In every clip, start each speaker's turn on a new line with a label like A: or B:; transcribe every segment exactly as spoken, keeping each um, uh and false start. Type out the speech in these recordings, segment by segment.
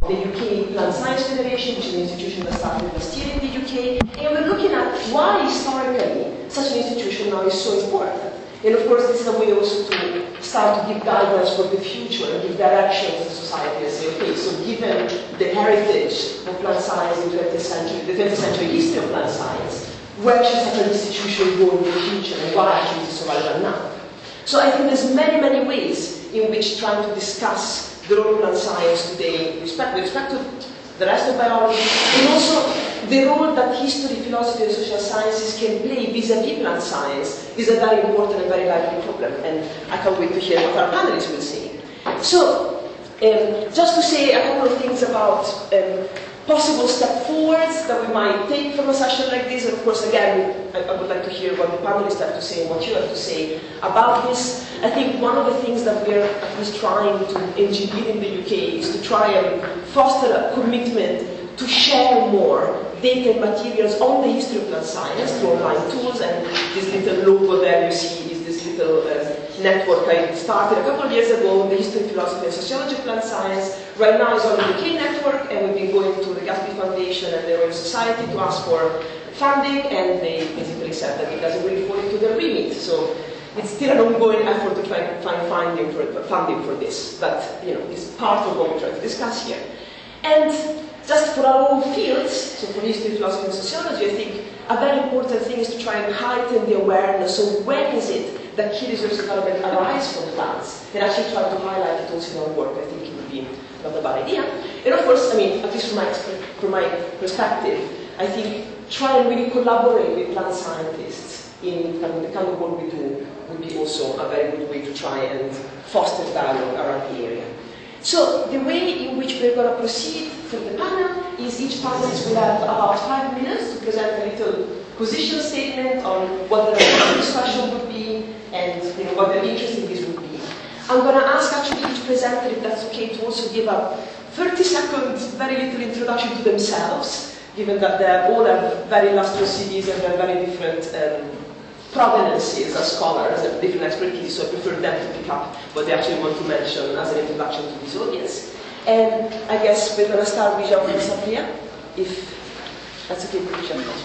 A: the U K Plant Science Federation, which is an institution that started last year in the U K, and we're looking at why historically such an institution now is so important. And of course, this is a way also to start to give guidance for the future and give direction to society and say, okay, so given the heritage of plant science in the twentieth century, the twentieth century history of plant science, where should such an institution go in the future and why actually is it so relevant now? So I think there's many, many ways in which trying to discuss the role of plant science today with respect, with respect to the rest of biology, and also the role that history, philosophy, and social sciences can play vis-à-vis plant science is a very important and very lively problem, and I can't wait to hear what our panelists will say. So, um, just to say a couple of things about um, possible step forwards that we might take from a session like this, and of course, again, I, I would like to hear what the panelists have to say and what you have to say about this. I think one of the things that we're at least trying to engineer in the U K is to try and foster a commitment to share more data and materials on the history of plant science through online tools, and this little logo there you see is this little uh, network I started a couple of years ago, the History, Philosophy and Sociology of Plant Science. Right now it's on the U K network, and we've been going to the Gatsby Foundation and the Royal Society to ask for funding, and they basically said that it doesn't really fall into their remit. So it's still an ongoing effort to try and find funding for, funding for this, but you know, it's part of what we try to discuss here. And just for our own fields, so for history, philosophy, and sociology, I think a very important thing is to try and heighten the awareness. So when is it that key resource development arise from plants? And actually try to highlight it also in our work. I think it would be not a bad idea. And of course, I mean, at least from my, from my perspective, I think try and really collaborate with plant scientists in I mean, the kind of work we do would be also a very good way to try and foster dialogue around the area. So the way in which we're going to proceed for the panel is each panelist will have about five minutes to present a little position statement on what the discussion would be and you know, what their interest in this would be. I'm going to ask actually each presenter, if that's okay, to also give a thirty second, very little introduction to themselves, given that they all have very illustrious C Vs and they're very different um, provenances as scholars and different expertise, so I prefer them to pick up what they actually want to mention as an introduction to this audience. And I guess we're going to start with Jean-Pierre Sapria, if that's okay with you, Jean-Pierre.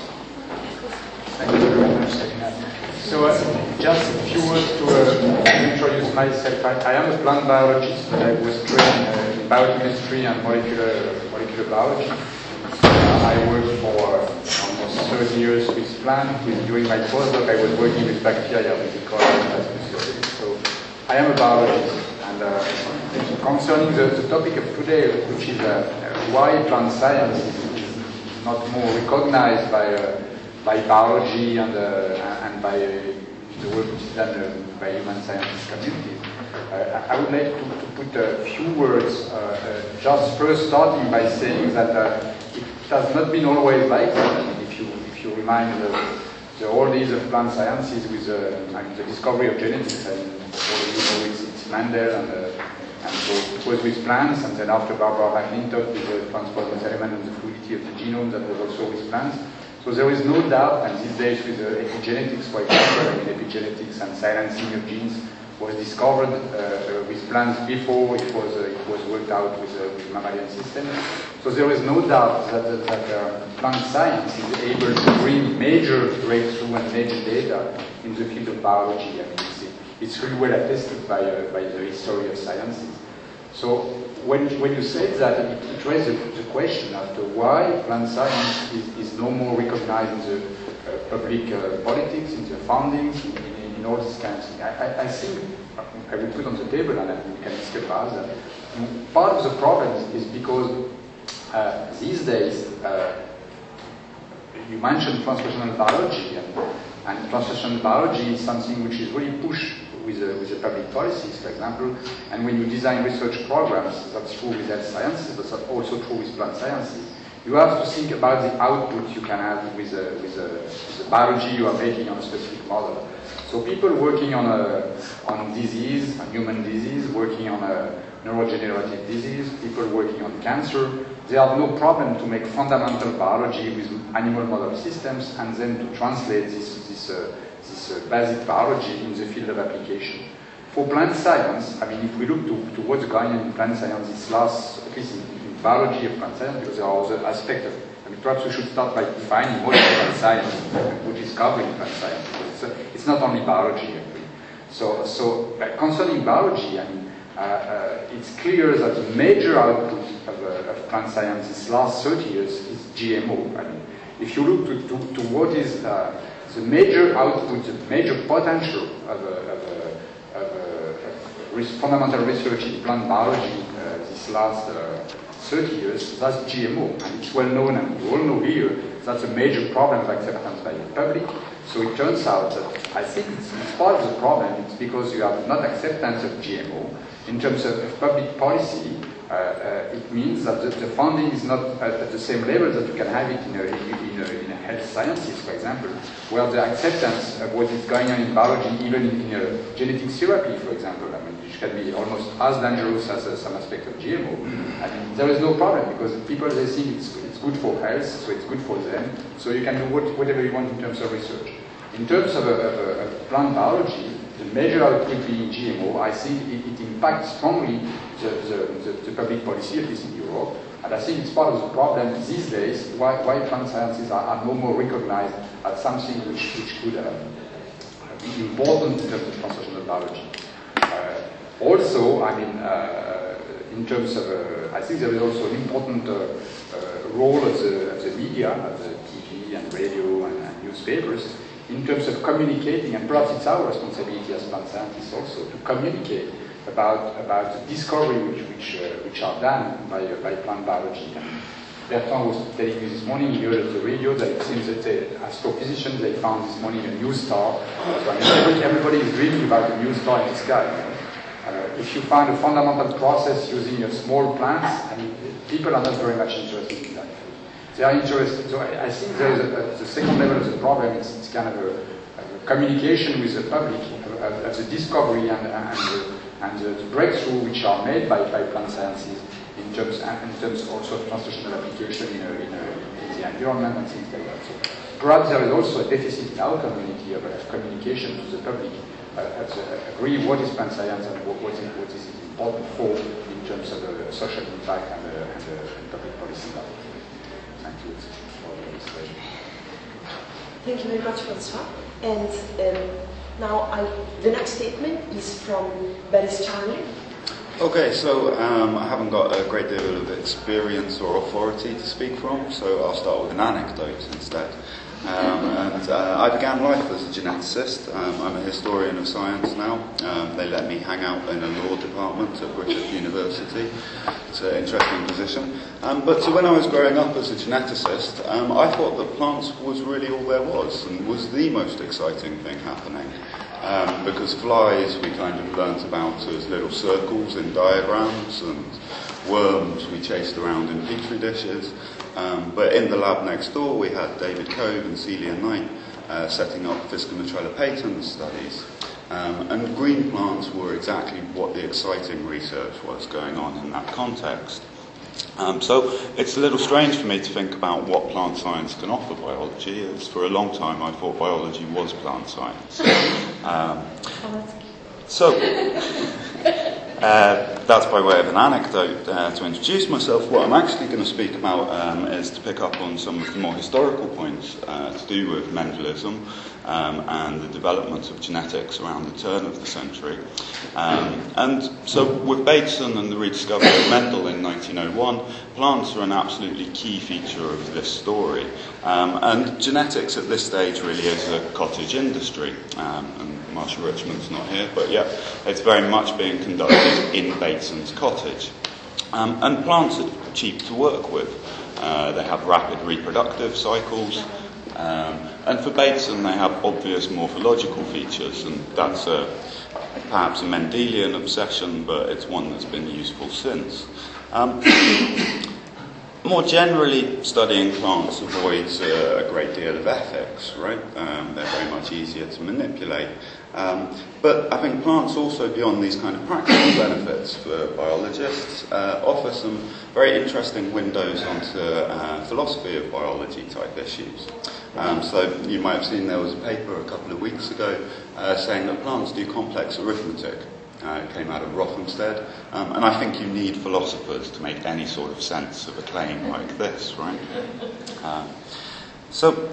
B: Thank you very much, Serena. So uh, just a few words to uh, introduce myself. I, I am a plant biologist, but I was trained uh, in biochemistry and molecular, molecular biology. Uh, I worked for almost thirty years with plants. During my postdoc, I was working with bacteria, with E. coli, as we said. So I am a biologist. And uh, concerning the, the topic of today, which is uh, why plant science is not more recognized by uh, by biology and uh, and by uh, the work which is done uh, by human sciences community, uh, I would like to, to put a few words. Uh, uh, just first, starting by saying that uh, it has not been always like that. I mean, if you if you remind the, the old days of plant sciences with uh, I mean, the discovery of genetics, and all of you know it's, it's Mendel, and, uh, and so it was with plants, and then after Barbara McClintock with the transport element and the fluidity of the genome, that was also with plants. So there is no doubt, and these days with uh, epigenetics, for example, I mean, epigenetics and silencing of genes was discovered uh, with plants before it was uh, it was worked out with, uh, with mammalian systems. So there is no doubt that, that, that uh, plant science is able to bring major breakthrough and major data in the field of biology. I mean, it's, it's really well attested by uh, by the history of sciences. So when when you said that, it, it raises the, the question as to why plant science is, is no more recognized in the uh, public uh, politics, in the fundings, in, in, in all this kind of thing. I, I, I think I will put on the table, and then we can discuss that. Part of the problem is because uh, these days uh, you mentioned translational biology, and, and translational biology is something which is really pushed with the, with the public policies, for example, and when you design research programs, that's true with health sciences, but that's also true with plant sciences. You have to think about the output you can have with the, with the, with the biology you are making on a specific model. So people working on a on disease, on human disease, working on a neurodegenerative disease, people working on cancer, they have no problem to make fundamental biology with animal model systems and then to translate this this uh, this uh, basic biology in the field of application. For plant science, I mean, if we look to, to what's going on in plant science this last, at least in, in biology of plant science because there are other aspects of. I mean, perhaps we should start by defining what is plant science, which is covering plant science. It's, a, it's not only biology. Actually. So, so uh, concerning biology, I mean, uh, uh, it's clear that the major output of, uh, of plant science these last thirty years is G M O. I mean, if you look to, to, to what is uh, the major output, the major potential of, a, of, a, of, a, of fundamental research in plant biology uh, this last uh, thirty years, that's G M O. And it's well known, and you all know here, that's a major problem of acceptance by the public. So it turns out that I think it's, it's part of the problem. It's because you have not acceptance of G M O. In terms of, of public policy, uh, uh, it means that the, the funding is not at, at the same level that you can have it in a, in, a, in a health sciences, for example, where the acceptance of what is going on in biology, even in, in a genetic therapy, for example, I mean, which can be almost as dangerous as uh, some aspect of G M O. I mean, there is no problem because people, they think it's, it's good for health, so it's good for them, so you can do what, whatever you want in terms of research. In terms of, a, of, a, of plant biology, the major output being G M O, I think it, it impacts strongly the, the, the, the public policy, at least in Europe. And I think it's part of the problem these days why, why plant sciences are, are no more recognized as something which, which could uh, be important in terms of translational biology. Uh, also, I mean, uh, in terms of, uh, I think there is also an important uh, uh, role of the, of the media, of the T V and radio and, and newspapers, in terms of communicating, and perhaps it's our responsibility as plant scientists also to communicate about about the discovery which which, uh, which are done by uh, by plant biology. And Bertrand was telling me this morning, he heard at the radio that it seems that they, astrophysicians, they found this morning a new star. So, I mean, everybody, everybody is dreaming about a new star in the sky. Uh, if you find a fundamental process using a small plants, I mean, people are not very much interested in that. They are interested. So I, I think there is a, a, the second level of the problem is it's kind of a, a communication with the public of, of the discovery and, and, the, and the, the breakthrough which are made by, by plant sciences in terms in terms also of translational application in, a, in, a, in the environment and things like that. So perhaps there is also a deficit in our community of, of communication to the public. Uh, uh, agree what is plant science and what, what, is, what is it important for in terms of uh, social impact and, uh, and, uh, and public policy. Thank you for the discussion.
A: Thank you very much, Francois. And um, now I, the next statement is from Boris Charnier.
C: Okay, so um, I haven't got a great deal of experience or authority to speak from, so I'll start with an anecdote instead. Um, and uh, I began life as a geneticist. Um, I'm a historian of science now. Um, they let me hang out in a law department at Griffith University. It's an interesting position. Um, but so when I was growing up as a geneticist, um, I thought that plants was really all there was and was the most exciting thing happening. Um, because flies we kind of learnt about as little circles in diagrams, and worms we chased around in petri dishes. Um, but in the lab next door we had David Cove and Celia Knight uh, setting up Fiscometrella patens studies. Um, and green plants were exactly what the exciting research was going on in that context. Um, so it's a little strange for me to think about what plant science can offer biology, as for a long time I thought biology was plant science. Um, so uh, that's by way of an anecdote uh, to introduce myself. What I'm actually going to speak about um, is to pick up on some of the more historical points uh, to do with Mendelism um, and the development of genetics around the turn of the century. Um, and so with Bateson and the rediscovery of Mendel in nineteen oh one, plants are an absolutely key feature of this story. Um, and genetics at this stage really is a cottage industry. Um, and Marsha Richmond's not here, but yeah, it's very much being conducted in Bateson's cottage. Um, and plants are cheap to work with. Uh, they have rapid reproductive cycles. Um, and for Bateson, they have obvious morphological features, and that's a, perhaps a Mendelian obsession, but it's one that's been useful since. Um, More generally, studying plants avoids uh, a great deal of ethics, right? Um, they're very much easier to manipulate. Um, but I think plants also, beyond these kind of practical benefits for biologists, uh, offer some very interesting windows onto uh, philosophy of biology type issues. Um, so you might have seen there was a paper a couple of weeks ago uh, saying that plants do complex arithmetic. Uh, it came out of Rothamsted, um, and I think you need philosophers to make any sort of sense of a claim like this, right? Uh, so,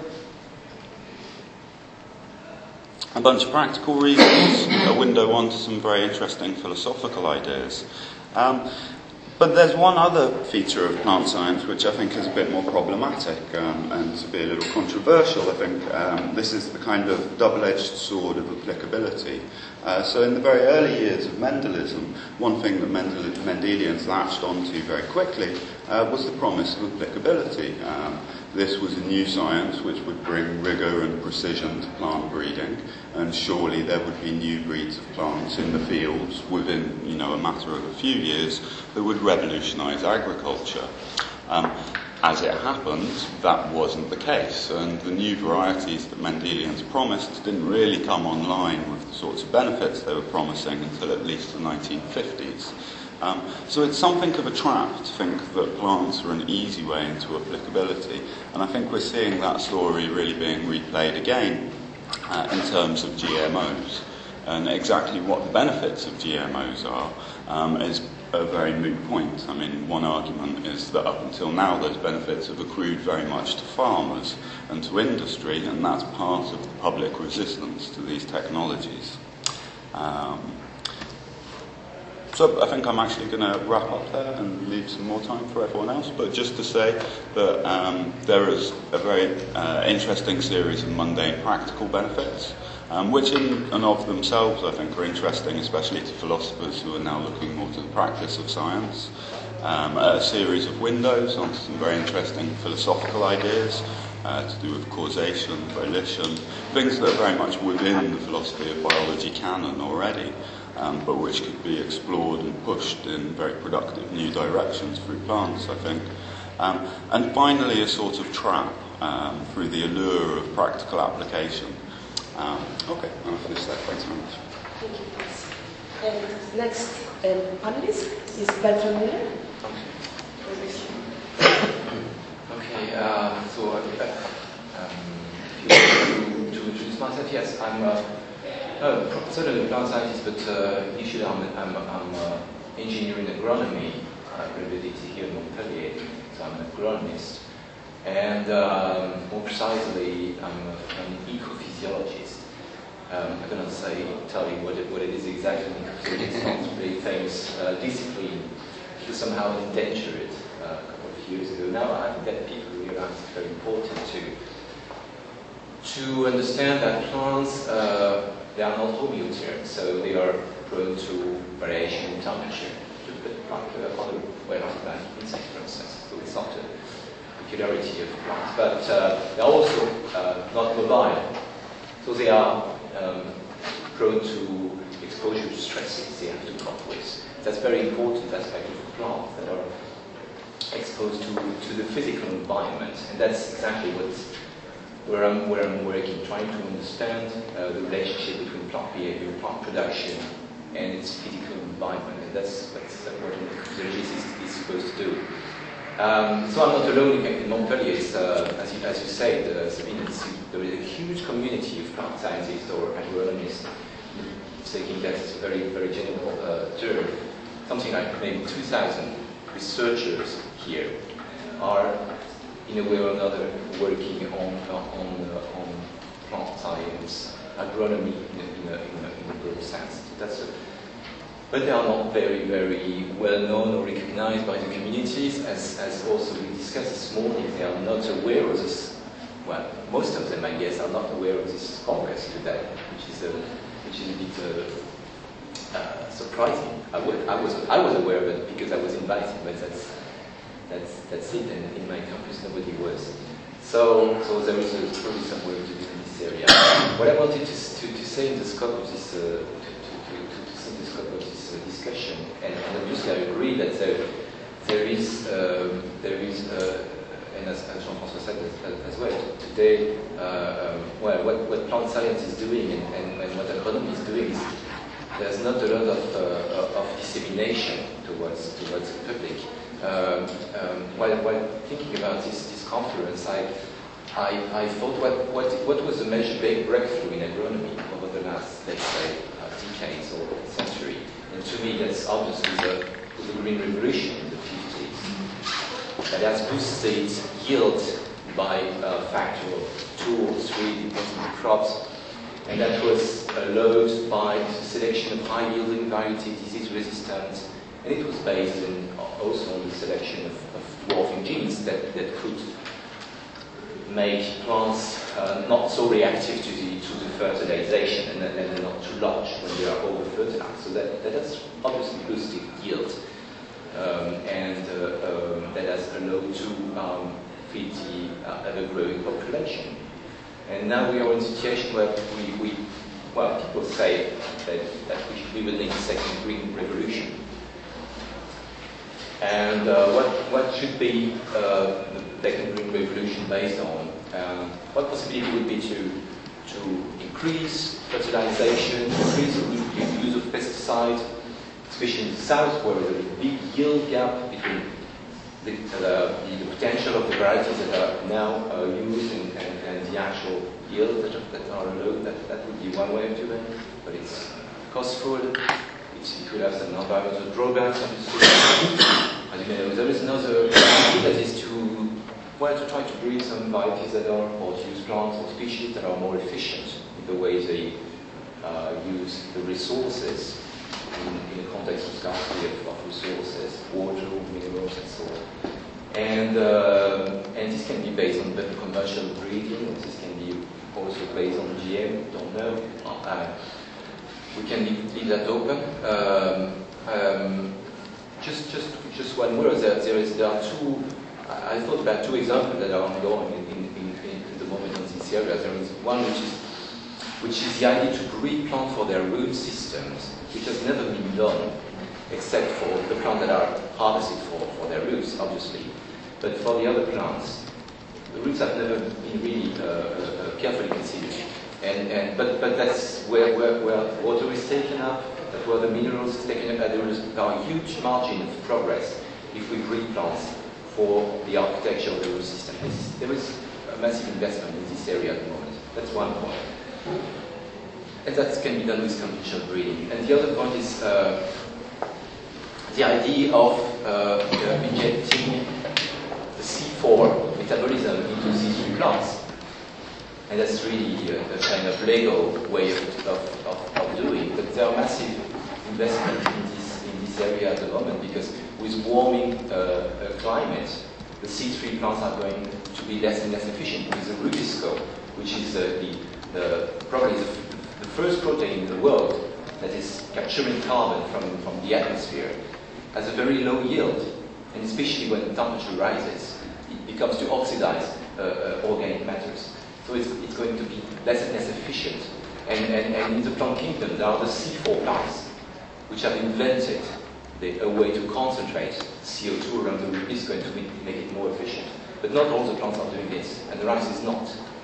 C: a bunch of practical reasons, a window onto some very interesting philosophical ideas. Um, But there's one other feature of plant science which I think is a bit more problematic, um, and to be a little controversial, I think um, this is the kind of double-edged sword of applicability. Uh, so in the very early years of Mendelism, one thing that Mendel- Mendelians latched onto very quickly uh, was the promise of applicability. Um, this was a new science which would bring rigour and precision to plant breeding, and surely there would be new breeds of plants in the fields within, you know, a matter of a few years that would revolutionise agriculture. Um, as it happened, that wasn't the case, and the new varieties that Mendelians promised didn't really come online with the sorts of benefits they were promising until at least the nineteen fifties. Um, so it's something of a trap to think that plants are an easy way into applicability, and I think we're seeing that story really being replayed again uh, in terms of G M Os. And exactly what the benefits of G M Os are um, is a very moot point. I mean, one argument is that up until now those benefits have accrued very much to farmers and to industry, and that's part of the public resistance to these technologies. Um, So I think I'm actually going to wrap up there and leave some more time for everyone else. But just to say that um, there is a very uh, interesting series of mundane practical benefits, um, which in and of themselves I think are interesting, especially to philosophers who are now looking more to the practice of science. Um, a series of windows onto some very interesting philosophical ideas uh, to do with causation, volition, things that are very much within the philosophy of biology canon already. Um, but which could be explored and pushed in very productive new directions through plants, I think. Um, and finally, a sort of trap um, through the allure of practical application. Um, okay, I'll finish that. Thanks very much.
A: Thank you, Chris. And next um, panelist is Bertrand Miller.
D: Okay, uh, so uh, um, to, to introduce myself, yes, I'm uh, Uh, professor of plant scientist, but uh, initially I'm, I'm, I'm uh, engineering agronomy. I graduated here in Montpellier, so I'm an agronomist. And um, more precisely, I'm a, an ecophysiologist. Um, I'm going to say, tell you what it, what it is exactly. Ecophysiology is not a very famous uh, discipline. It was somehow endangered uh, a couple of years ago. Now I think that people realize it's very important to to understand that plants uh, they are not homogeneous, so they are prone to variation in temperature, but like uh, other way like that, insects, for instance. So it's not a peculiarity of plants, but uh, they are also uh, not mobile, so they are um, prone to exposure to stresses they have to cope with. That's a very important aspect of plants that are exposed to, to the physical environment, and that's exactly what's Where I'm, where I'm working, trying to understand uh, the relationship between plant behavior, plant production, and its physical environment. And that's, that's what an ecophysiologist is, is supposed to do. Um, so I'm not alone in Montpellier. It's, uh, as, you, as you said, uh, Sabine, there is a huge community of plant scientists or agronomists. Taking that as a very, very general uh, term. Something like maybe two thousand researchers here are, in a way or another, working on on uh, on plant science, agronomy in a, in a, in a, in a broad sense. That's a, but they are not very very well known or recognized by the communities, as as also we discussed this morning. They are not aware of this. Well, most of them, I guess, are not aware of this congress today, which is a which is a bit uh, uh, surprising. I, would, I was I was aware of it because I was invited, but that's. That's, that's it, and in my campus nobody was. So, so there is a, probably some work to do in this area. What I wanted to, to, to say in the scope of this, uh, to, to, to, to see the scope of this uh, discussion, and, and obviously I agree that there, there is, um, there is, uh, and as, as Jean-François said as, as well today, uh, um, well, what, what plant science is doing and, and, and what agronomy is doing is there's not a lot of, uh, of dissemination towards towards the public. Um, um, while, while thinking about this, this conference, I, I, I thought what, what, what was the major big breakthrough in agronomy over the last, let's say, uh, decades or century And to me, that's obviously the, the Green Revolution in the fifties. That has boosted yield by a factor of two or three depending on the crops. And that was allowed by the selection of high-yielding varieties, disease-resistant, and it was based in, also on the selection of, of dwarfing genes that, that could make plants uh, not so reactive to the, to the fertilization and, and they're not too large when they are over-fertilized. So that, that has obviously boosted yield. Um, and uh, um, that has allowed to um, feed the uh, ever-growing population. And now we are in a situation where we, we well, people say that, that we, we will need a second green revolution. And uh, what, what should be uh, the second green revolution based on? Um, what possibility would be to, to increase fertilization, increase the use of pesticides, especially in the south where there is a big yield gap between the, uh, the, the potential of the varieties that are now uh, used and, and, and the actual yields that, that are low. That, that would be one way of doing it, but it's costful. It's, it will have some environmental drawbacks, obviously. As you know, there is another idea that is to, well, to try to breed some varieties that are, or to use plants or species that are more efficient in the way they uh, use the resources. In, in the context of scarcity of, of resources, water, minerals, and so on. And, uh, and this can be based on better commercial breeding, and this can be also based on G M, don't know. Uh, we can leave, leave that open. Um, um, just, just, just one word, there, there, is, there are two, I, I thought about two examples that are ongoing in, in, in, in the moment in this area. There is one which is, which is the idea to breed plants for their root systems, which has never been done, except for the plants that are harvested for, for their roots, obviously. But for the other plants, the roots have never been really uh, uh, carefully considered. And, and, but, but that's where, where, where water is taken up, that's where the minerals is taken up. There is a huge margin of progress if we breed plants for the architecture of the root system. There is a massive investment in this area at the moment. That's one point. And that can be done with conventional breeding. And the other point is uh, the idea of uh, uh, injecting the C four metabolism into C three plants. And that's really a, a kind of Lego way of, of, of, of doing. But there are massive investments in this, in this area at the moment because with warming uh, uh, climate, the C three plants are going to be less and less efficient with the rubisco, which is uh, the, the probably the the first protein in the world that is capturing carbon from, from the atmosphere has a very low yield, and especially when the temperature rises, it becomes to oxidize uh, uh, organic matters. So it's, it's going to be less and less efficient. And, and, and in the plant kingdom, there are the C four plants, which have invented the, a way to concentrate C O two around the rubisco and to make, make it more efficient. But not all the plants are doing this, and the rice is not.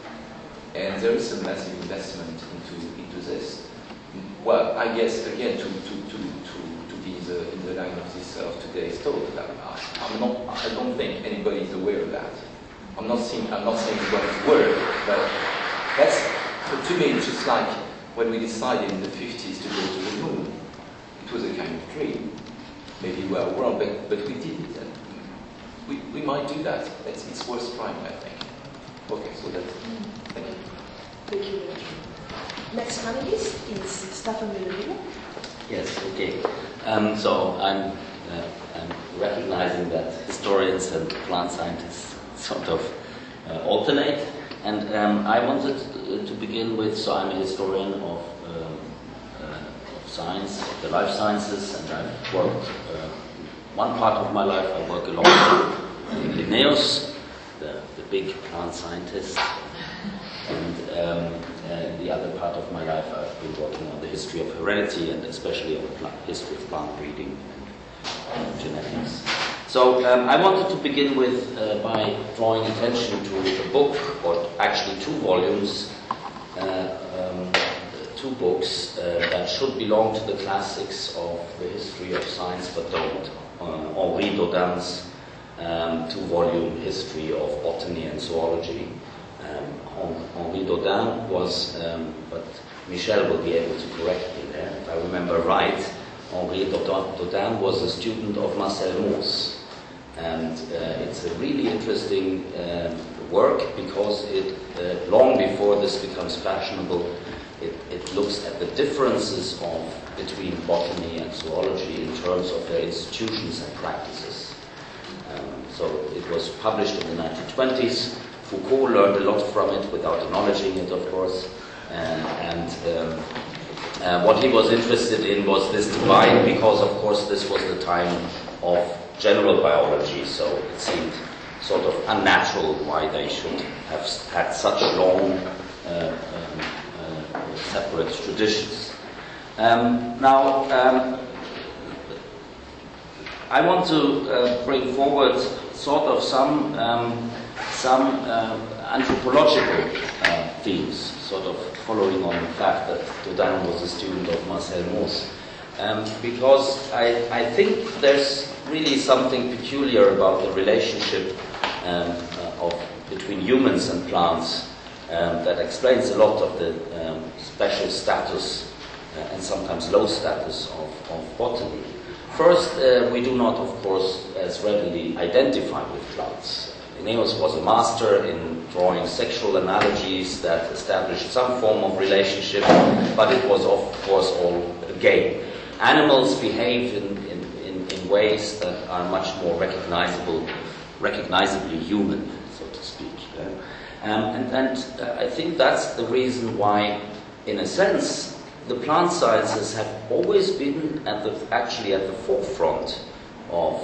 D: And there is a massive investment into, into this. Well, I guess, again, to, to, to, to, to be the, in the line of this of today's talk, I, I'm not, I don't think anybody is aware of that. I'm not saying, I'm not saying it's going to work, but that's, to me, it's just like when we decided in the fifties to go to the moon. It was a kind of dream. Maybe we were wrong, but, but we did it. And we, we might do that. It's, it's worth trying, I think. Okay, so that's, thank you.
A: Thank you very much. Next panelist is Stefan Villarino.
E: Yes, okay. Um, so I'm, uh, I'm recognizing that historians and plant scientists sort of uh, alternate. And um, I wanted to, to begin with, so I'm a historian of, um, uh, of science, of the life sciences, and I've worked, uh, one part of my life I work along with Linnaeus, the, the big plant scientist. And um, uh, the other part of my life I've been working on the history of heredity and especially on the plant, history of plant breeding and genetics. So um, I wanted to begin with uh, by drawing attention to a book, or actually two volumes, uh, um, two books uh, that should belong to the classics of the history of science but don't. Uh, Henri Dodin's um, two-volume history of botany and zoology. Um, Henri Dodin was, um, but Michel will be able to correct me there, if I remember right, Henri Dodin was a student of Marcel Mauss. And uh, it's a really interesting uh, work because it, uh, long before this becomes fashionable, it, it looks at the differences of, between botany and zoology in terms of their institutions and practices. Um, so it was published in the nineteen twenties. Foucault learned a lot from it without acknowledging it, of course. Uh, and um, uh, what he was interested in was this divide, because, of course, this was the time of general biology, so it seemed sort of unnatural why they should have had such long uh, um, uh, separate traditions. Um, now, um, I want to uh, bring forward sort of some um, some uh, anthropological uh, themes, sort of following on the fact that Dodin was a student of Marcel Mauss, um, because I, I think there's really something peculiar about the relationship um, uh, of between humans and plants um, that explains a lot of the um, special status uh, and sometimes low status of, of botany. First, uh, we do not, of course, as readily identify with plants. Linnaeus was a master in drawing sexual analogies that established some form of relationship, but it was, of course, all a game. Animals behave in, in, in, in ways that are much more recognizable, recognizably human, so to speak. Yeah? Um, and and uh, I think that's the reason why, in a sense, the plant sciences have always been at the, actually at the forefront of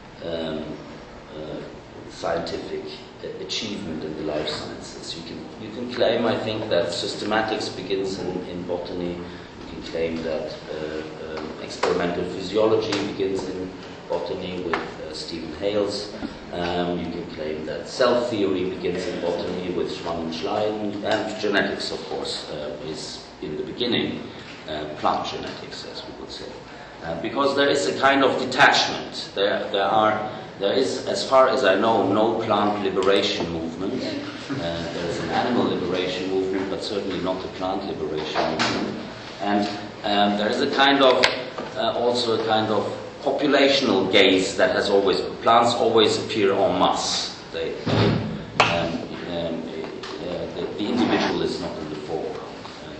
E: um, uh, scientific achievement in the life sciences. You can, you can claim, I think, that systematics begins in, in botany. You can claim that uh, um, experimental physiology begins in botany with uh, Stephen Hales. Um, you can claim that cell theory begins in botany with Schwann and Schleien. And genetics, of course, uh, is in the beginning uh, plant genetics, as we would say. Uh, because there is a kind of detachment. There, there are There is, as far as I know, no plant liberation movement. Uh, there is an animal liberation movement, but certainly not a plant liberation movement. And um, there is a kind of, uh, also a kind of populational gaze that has always, plants always appear en masse. They, they, um, um, uh, the, the individual is not in the foreground.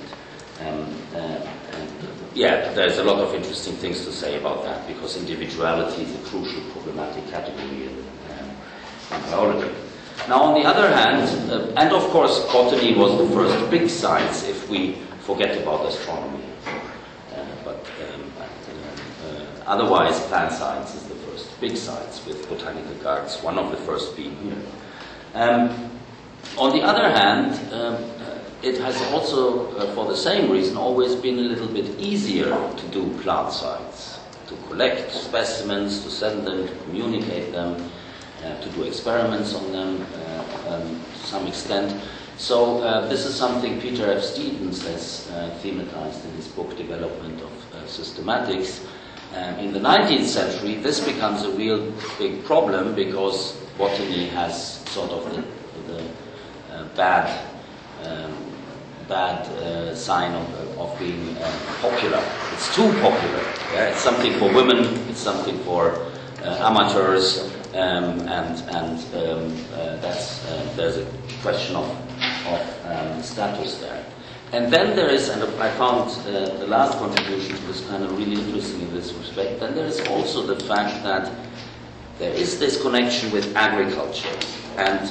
E: And, um, uh, Yeah, there's a lot of interesting things to say about that, because individuality is a crucial problematic category in, um, in biology. Now, on the other hand, uh, and of course, botany was the first big science if we forget about astronomy. Uh, but um, uh, otherwise, plant science is the first big science, with botanical gardens, one of the first being here. Um, on the other hand, um, it has also, uh, for the same reason, always been a little bit easier to do plant science, to collect specimens, to send them, to communicate them, uh, to do experiments on them uh, um, to some extent. So uh, this is something Peter F. Stevens has uh, thematized in his book Development of uh, Systematics. Um, in the nineteenth century, this becomes a real big problem, because botany has sort of the, the uh, bad um, bad uh, sign of, of being uh, popular. It's too popular. Yeah? It's something for women, it's something for uh, amateurs, um, and and um, uh, that's uh, there's a question of, of um, status there. And then there is, and I found uh, the last contribution to this kind of really interesting in this respect, then there is also the fact that there is this connection with agriculture, and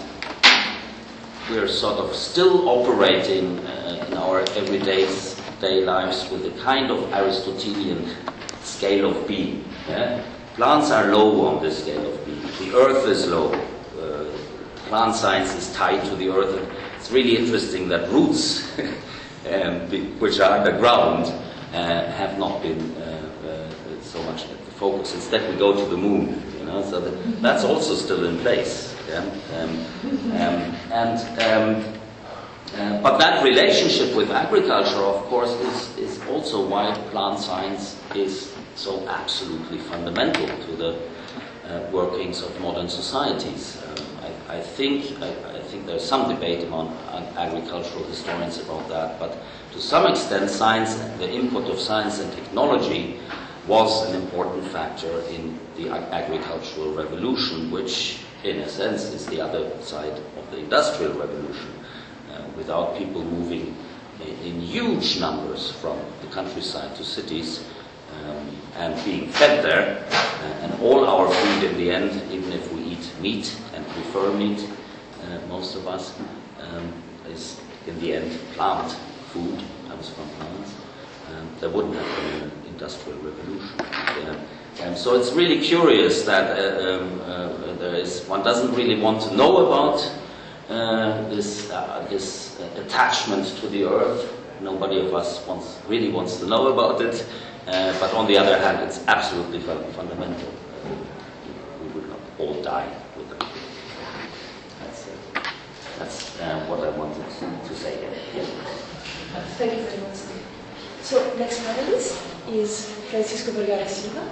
E: we're sort of still operating uh, in our everyday day lives with a kind of Aristotelian scale of being. Yeah? Plants are low on this scale of being. The earth is low. Uh, plant science is tied to the earth. And it's really interesting that roots, um, which are underground, uh, have not been uh, uh, so much at the focus. Instead, we go to the moon. You know, so that, that's also still in place. Yeah? Um, um, and um, uh, but that relationship with agriculture, of course, is, is also why plant science is so absolutely fundamental to the uh, workings of modern societies. Um, I, I think I, I think there's some debate among agricultural historians about that, but to some extent, science, the input of science and technology, was an important factor in the ag- agricultural revolution, which in a sense is the other side of the industrial revolution. Uh, without people moving in, in huge numbers from the countryside to cities um, and being fed there, uh, and all our food in the end, even if we eat meat and prefer meat, uh, most of us, um, is in the end plant food, comes from plants. Um, there wouldn't have been an industrial revolution. Yeah. And so it's really curious that uh, um, uh, there is, one doesn't really want to know about uh, this, uh, this uh, attachment to the earth. Nobody of us wants, really wants to know about it. Uh, but on the other hand, it's absolutely fun- fundamental. Uh, we would not all die without it. That's, uh, that's uh, what I wanted to, to say here. Yeah.
A: Thank you very much. So, next panelist is Francisco Vergara Silva.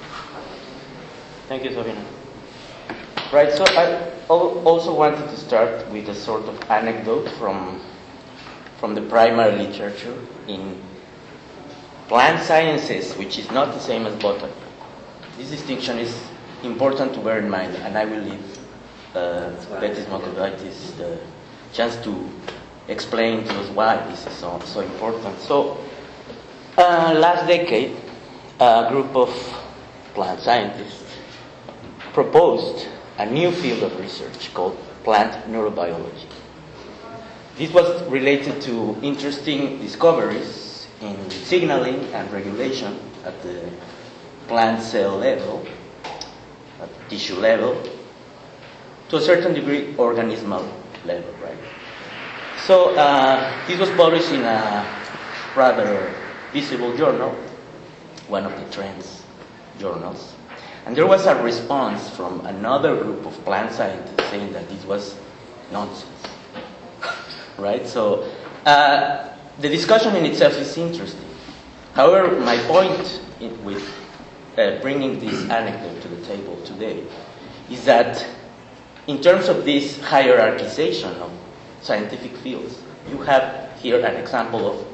F: Thank you, Sabina. Right, so I al- also wanted to start with a sort of anecdote from, from the primary literature in plant sciences, which is not the same as botany. This distinction is important to bear in mind, and I will leave uh, Betis Mokobaitis the chance to explain to us why this is so, so important. So, uh, last decade, a group of plant scientists proposed a new field of research called plant neurobiology. This was related to interesting discoveries in signaling and regulation at the plant cell level, at tissue level, to a certain degree organismal level, right? So uh, this was published in a rather visible journal, one of the Trends journals. And there was a response from another group of plant scientists saying that this was nonsense, right? So uh, the discussion in itself is interesting. However, my point in, with uh, bringing this anecdote to the table today is that in terms of this hierarchization of scientific fields, you have here an example of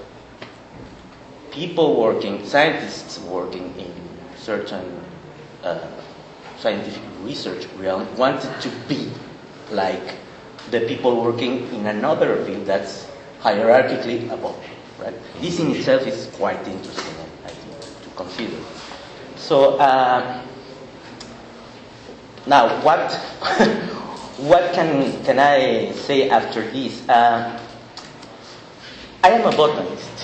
F: people working, scientists working in certain Uh, scientific research realm wanted to be like the people working in another field that's hierarchically above, right? This in itself is quite interesting, I think, to consider. So uh, now, what what can can I say after this? Uh, I am a botanist.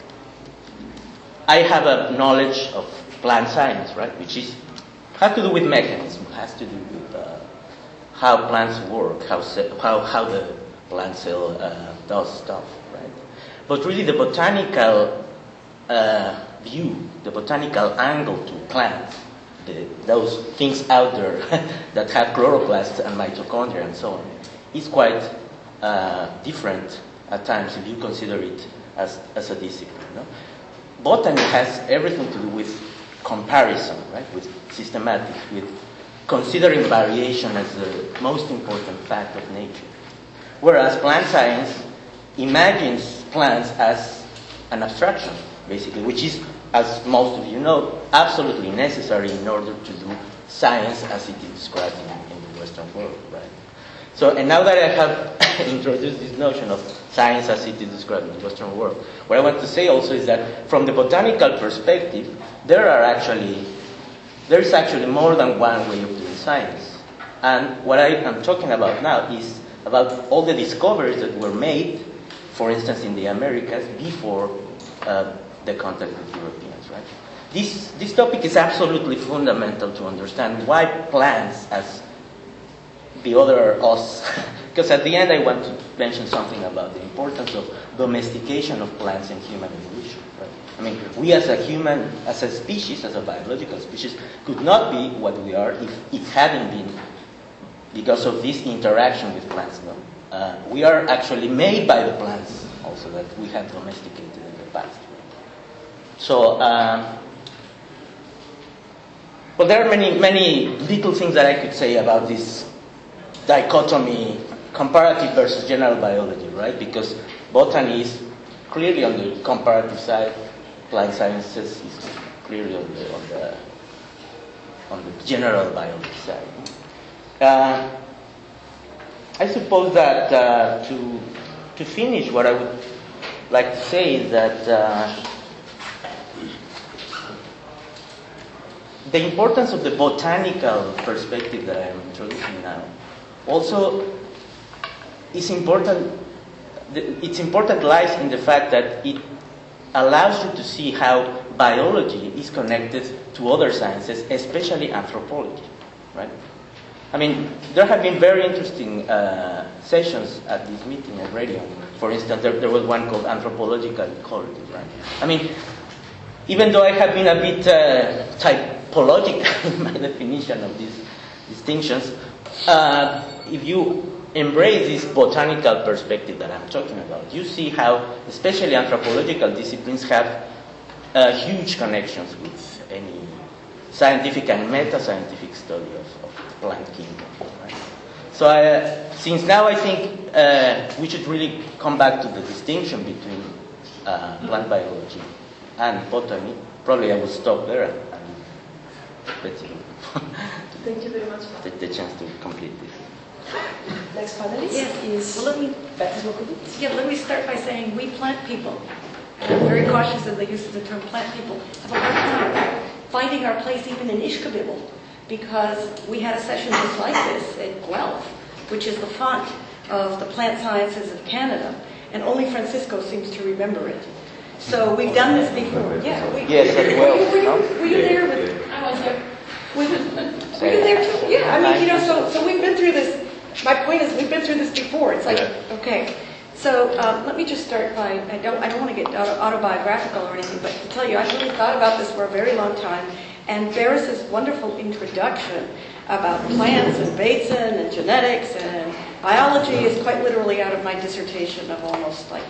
F: I have a knowledge of plant science, right, which is has to do with mechanism, has to do with uh, how plants work, how ce- how how the plant cell uh, does stuff, right? But really, the botanical uh, view, the botanical angle to plants, the, those things out there that have chloroplasts and mitochondria and so on, is quite uh, different at times if you consider it as as a discipline. No? Botany has everything to do with comparison, right, with systematics, with considering variation as the most important fact of nature. Whereas plant science imagines plants as an abstraction, basically, which is, as most of you know, absolutely necessary in order to do science as it is described in, in the Western world, right? So, and now that I have introduced this notion of science as it is described in the Western world, what I want to say also is that from the botanical perspective, there are actually, there is actually more than one way of doing science. And what I am talking about now is about all the discoveries that were made, for instance, in the Americas before uh, the contact with Europeans, right? This, this topic is absolutely fundamental to understand why plants as the other us, because at the end I want to mention something about the importance of domestication of plants in human evolution. Right? I mean, we as a human, as a species, as a biological species, could not be what we are if it hadn't been because of this interaction with plants. No? Uh, we are actually made by the plants also that we have domesticated in the past. So, um, well, there are many, many little things that I could say about this dichotomy, comparative versus general biology, right? Because botany is clearly on the comparative side, plant sciences is clearly on the on the, on the general biology side. Uh, I suppose that uh, to to finish, what I would like to say is that uh, the importance of the botanical perspective that I am introducing now also is important. Its importance lies in the fact that it allows you to see how biology is connected to other sciences, especially anthropology, right? I mean, there have been very interesting uh, sessions at this meeting already. For instance, there, there was one called Anthropological Ecology, right? I mean, even though I have been a bit uh, typological in my definition of these distinctions, uh, if you embrace this botanical perspective that I'm talking about, you see how, especially anthropological disciplines, have uh, huge connections with any scientific and meta-scientific study of, of the plant kingdom. Right? So uh, since now I think uh, we should really come back to the distinction between uh, plant biology and botany, probably I will stop there and, and let you
A: Thank you very much.
F: take the chance to complete this.
A: Next panelist
G: Yes.
A: is
G: Well, let me
A: Beatriz Mokovic.
G: yeah, let me start by saying we plant people. And I'm very cautious of the use of the term plant people. Have a hard time finding our place even in Ishkabibble, because we had a session just like this at Guelph, which is the font of the plant sciences of Canada, and only Francisco seems to remember it. So we've done this before. Yeah. We,
F: Yes, at
G: were,
F: Guelph,
G: you, were, you,
F: no?
G: were you there? With, I was there. With, were you there too? Yeah. I mean, you know, so so we've been through this. My point is, we've been through this before. It's like, okay. So um, let me just start by, I don't, I don't want to get auto- autobiographical or anything, but to tell you, I've really thought about this for a very long time. And Barris's wonderful introduction about plants and Bateson and genetics and biology is quite literally out of my dissertation of almost like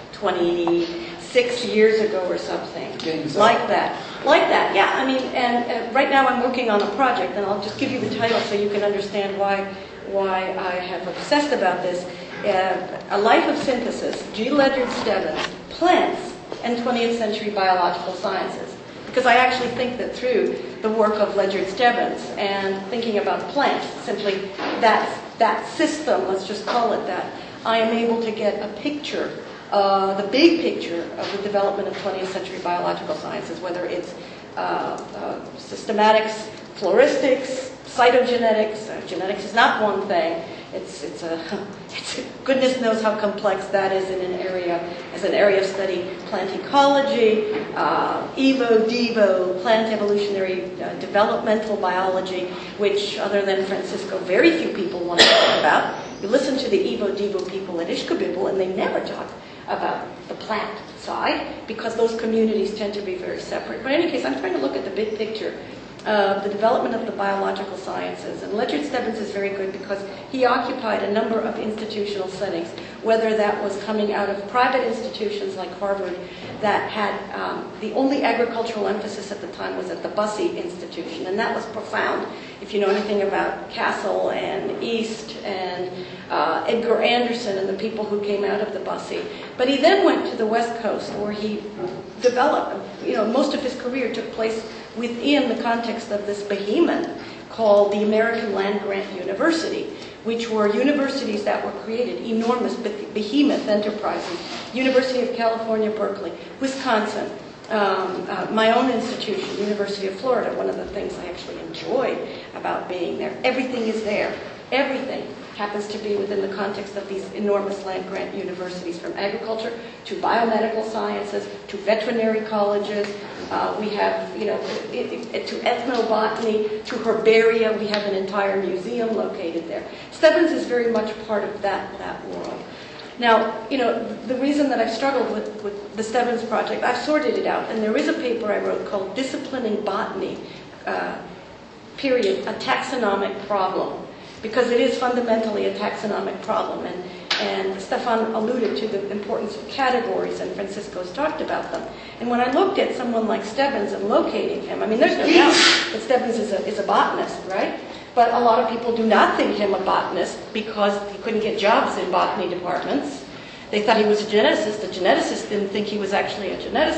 G: twenty-six years ago or something. Like that. Like that, yeah. I mean, and uh, right now I'm working on a project, and I'll just give you the title so you can understand why why I have obsessed about this. Uh, A Life of Synthesis, G. Ledyard Stebbins, Plants and twentieth Century Biological Sciences. Because I actually think that through the work of Ledyard Stebbins and thinking about plants, simply that, that system, let's just call it that, I am able to get a picture, uh, the big picture of the development of twentieth century biological sciences, whether it's uh, uh, systematics, floristics, cytogenetics. Uh, genetics is not one thing. It's it's a it's a, goodness knows how complex that is in an area as an area of study. Plant ecology, uh, evo, devo, plant evolutionary uh, developmental biology, which other than Francisco, very few people want to talk about. You listen to the evo, devo people at Ishkabibble, and they never talk about the plant side because those communities tend to be very separate. But in any case, I'm trying to look at the big picture. Uh, the development of the biological sciences. And Ledyard Stebbins is very good because he occupied a number of institutional settings, whether that was coming out of private institutions like Harvard that had um, the only agricultural emphasis at the time was at the Bussey Institution, and that was profound. If you know anything about Castle and East and uh, Edgar Anderson and the people who came out of the Bussey. But he then went to the West Coast where he developed, you know, most of his career took place within the context of this behemoth called the American Land Grant University, which were universities that were created, enormous behemoth enterprises. University of California, Berkeley, Wisconsin, um, uh, my own institution, University of Florida. One of the things I actually enjoy about being there, everything is there. Everything happens to be within the context of these enormous land grant universities, from agriculture to biomedical sciences to veterinary colleges. Uh, we have, you know, it, it, to ethnobotany, to herbaria. We have an entire museum located there. Stebbins is very much part of that, that world. Now, you know, the reason that I've struggled with, with the Stebbins project, I've sorted it out, and there is a paper I wrote called Disciplining Botany, uh, period, a taxonomic problem, because it is fundamentally a taxonomic problem. And, and Stefan alluded to the importance of categories, and Francisco's talked about them. And when I looked at someone like Stebbins and locating him, I mean, there's no doubt that Stebbins is a, is a botanist, right? But a lot of people do not think him a botanist because he couldn't get jobs in botany departments. They thought he was a geneticist. The geneticists didn't think he was actually a geneticist.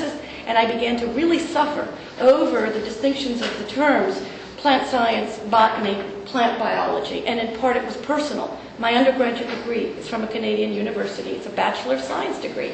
G: and I began to really suffer over the distinctions of the terms plant science, botany, plant biology, and in part it was personal. My undergraduate degree is from a Canadian university. It's a Bachelor of Science degree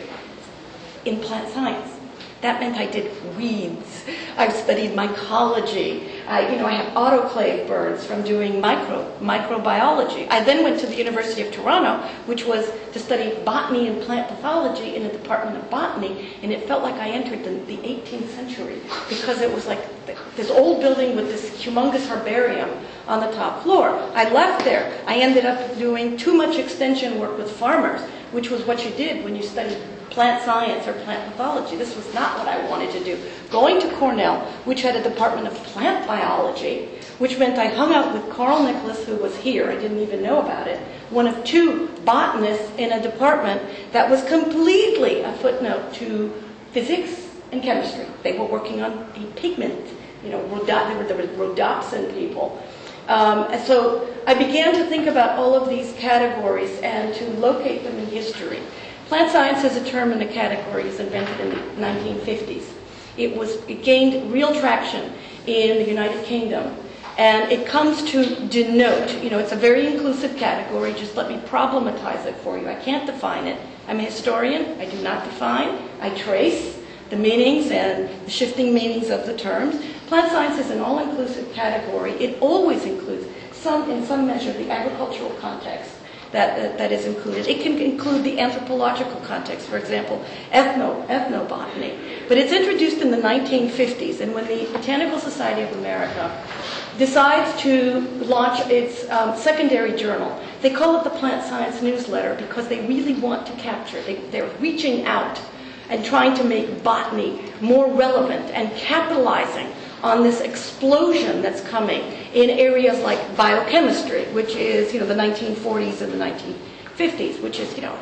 G: in plant science. That meant I did weeds. I've studied mycology. I, you know, I have autoclave burns from doing micro microbiology. I then went to the University of Toronto, which was to study botany and plant pathology in the Department of Botany, and it felt like I entered the, the eighteenth century because it was like this old building with this humongous herbarium on the top floor. I left there. I ended up doing too much extension work with farmers, which was what you did when you studied plant science or plant pathology. This was not what I wanted to do. Going to Cornell, which had a department of plant biology, which meant I hung out with Carl Nicholas, who was here, I didn't even know about it, one of two botanists in a department that was completely a footnote to physics and chemistry. They were working on a pigment, you know, rhodop- they were the rhodopsin people. Um, and so I began to think about all of these categories and to locate them in history. Plant science as a term in the category is invented in the nineteen fifties. It was it gained real traction in the United Kingdom, and it comes to denote, you know, it's a very inclusive category. Just let me problematize it for you. I can't define it. I'm a historian. I do not define. I trace the meanings and the shifting meanings of the terms. Plant science is an all-inclusive category. It always includes some, in some measure, the agricultural context. That, that, that is included. It can include the anthropological context, for example, ethno, ethnobotany. But it's introduced in the nineteen fifties, and when the Botanical Society of America decides to launch its um, secondary journal, they call it the Plant Science Newsletter because they really want to capture, they, they're reaching out and trying to make botany more relevant and capitalizing on this explosion that's coming in areas like biochemistry, which is, you know, the nineteen forties and the nineteen fifties, which is, you know,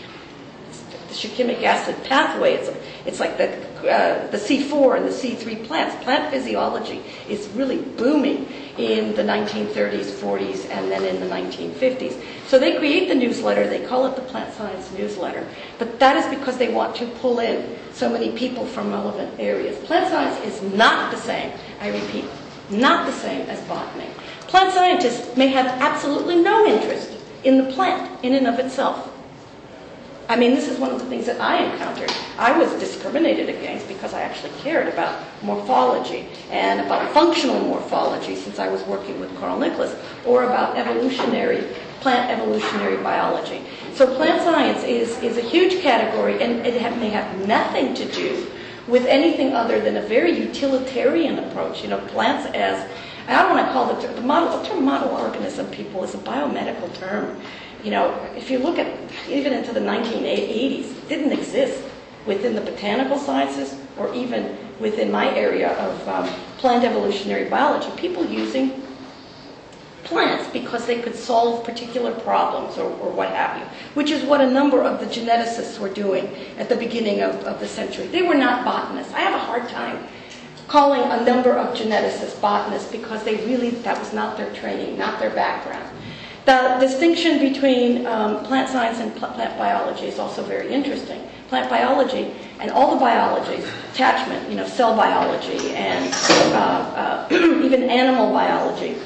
G: the shikimic acid pathway. It's, it's like the, uh, the C four and the C three plants. Plant physiology is really booming in the nineteen thirties, forties, and then in the nineteen fifties. So they create the newsletter. They call it the Plant Science Newsletter. But that is because they want to pull in so many people from relevant areas. Plant science is not the same, I repeat, not the same as botany. Plant scientists may have absolutely no interest in the plant in and of itself. I mean, this is one of the things that I encountered. I was discriminated against because I actually cared about morphology and about functional morphology, since I was working with Carl Nicholas, or about evolutionary, plant evolutionary biology. So plant science is, is a huge category, and it have, may have nothing to do with anything other than a very utilitarian approach. You know, plants as, I don't want to call the, the model, the term model organism, people, is a biomedical term. You know, if you look at even into the nineteen eighties, it didn't exist within the botanical sciences or even within my area of um, plant evolutionary biology. People using plants because they could solve particular problems or, or what have you, which is what a number of the geneticists were doing at the beginning of, of the century. They were not botanists. I have a hard time calling a number of geneticists botanists because they really, that was not their training, not their background. The distinction between um, plant science and pl- plant biology is also very interesting. Plant biology and all the biologies, attachment, you know, cell biology and uh, uh, even animal biology,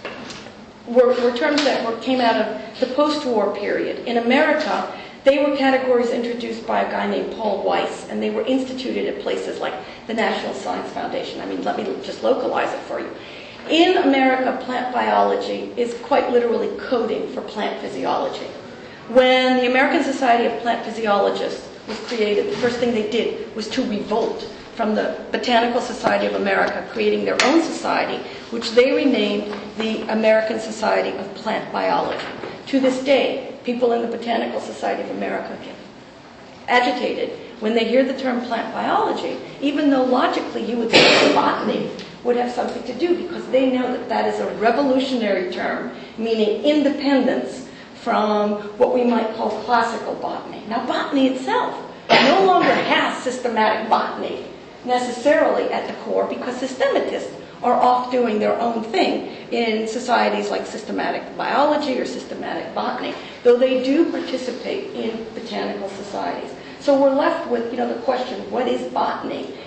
G: were, were terms that were, came out of the post-war period. In America, they were categories introduced by a guy named Paul Weiss, and they were instituted at places like the National Science Foundation. I mean, let me just localize it for you. In America, plant biology is quite literally coding for plant physiology. When the American Society of Plant Physiologists was created, the first thing they did was to revolt from the Botanical Society of America, creating their own society, which they renamed the American Society of Plant Biology. To this day, people in the Botanical Society of America get agitated when they hear the term plant biology, even though logically you would think botany would have something to do, because they know that that is a revolutionary term, meaning independence from what we might call classical botany. Now, botany itself no longer has systematic botany necessarily at the core, because systematists are off doing their own thing in societies like systematic biology or systematic botany, though they do participate in botanical societies. So we're left with, you know, the question, what is botany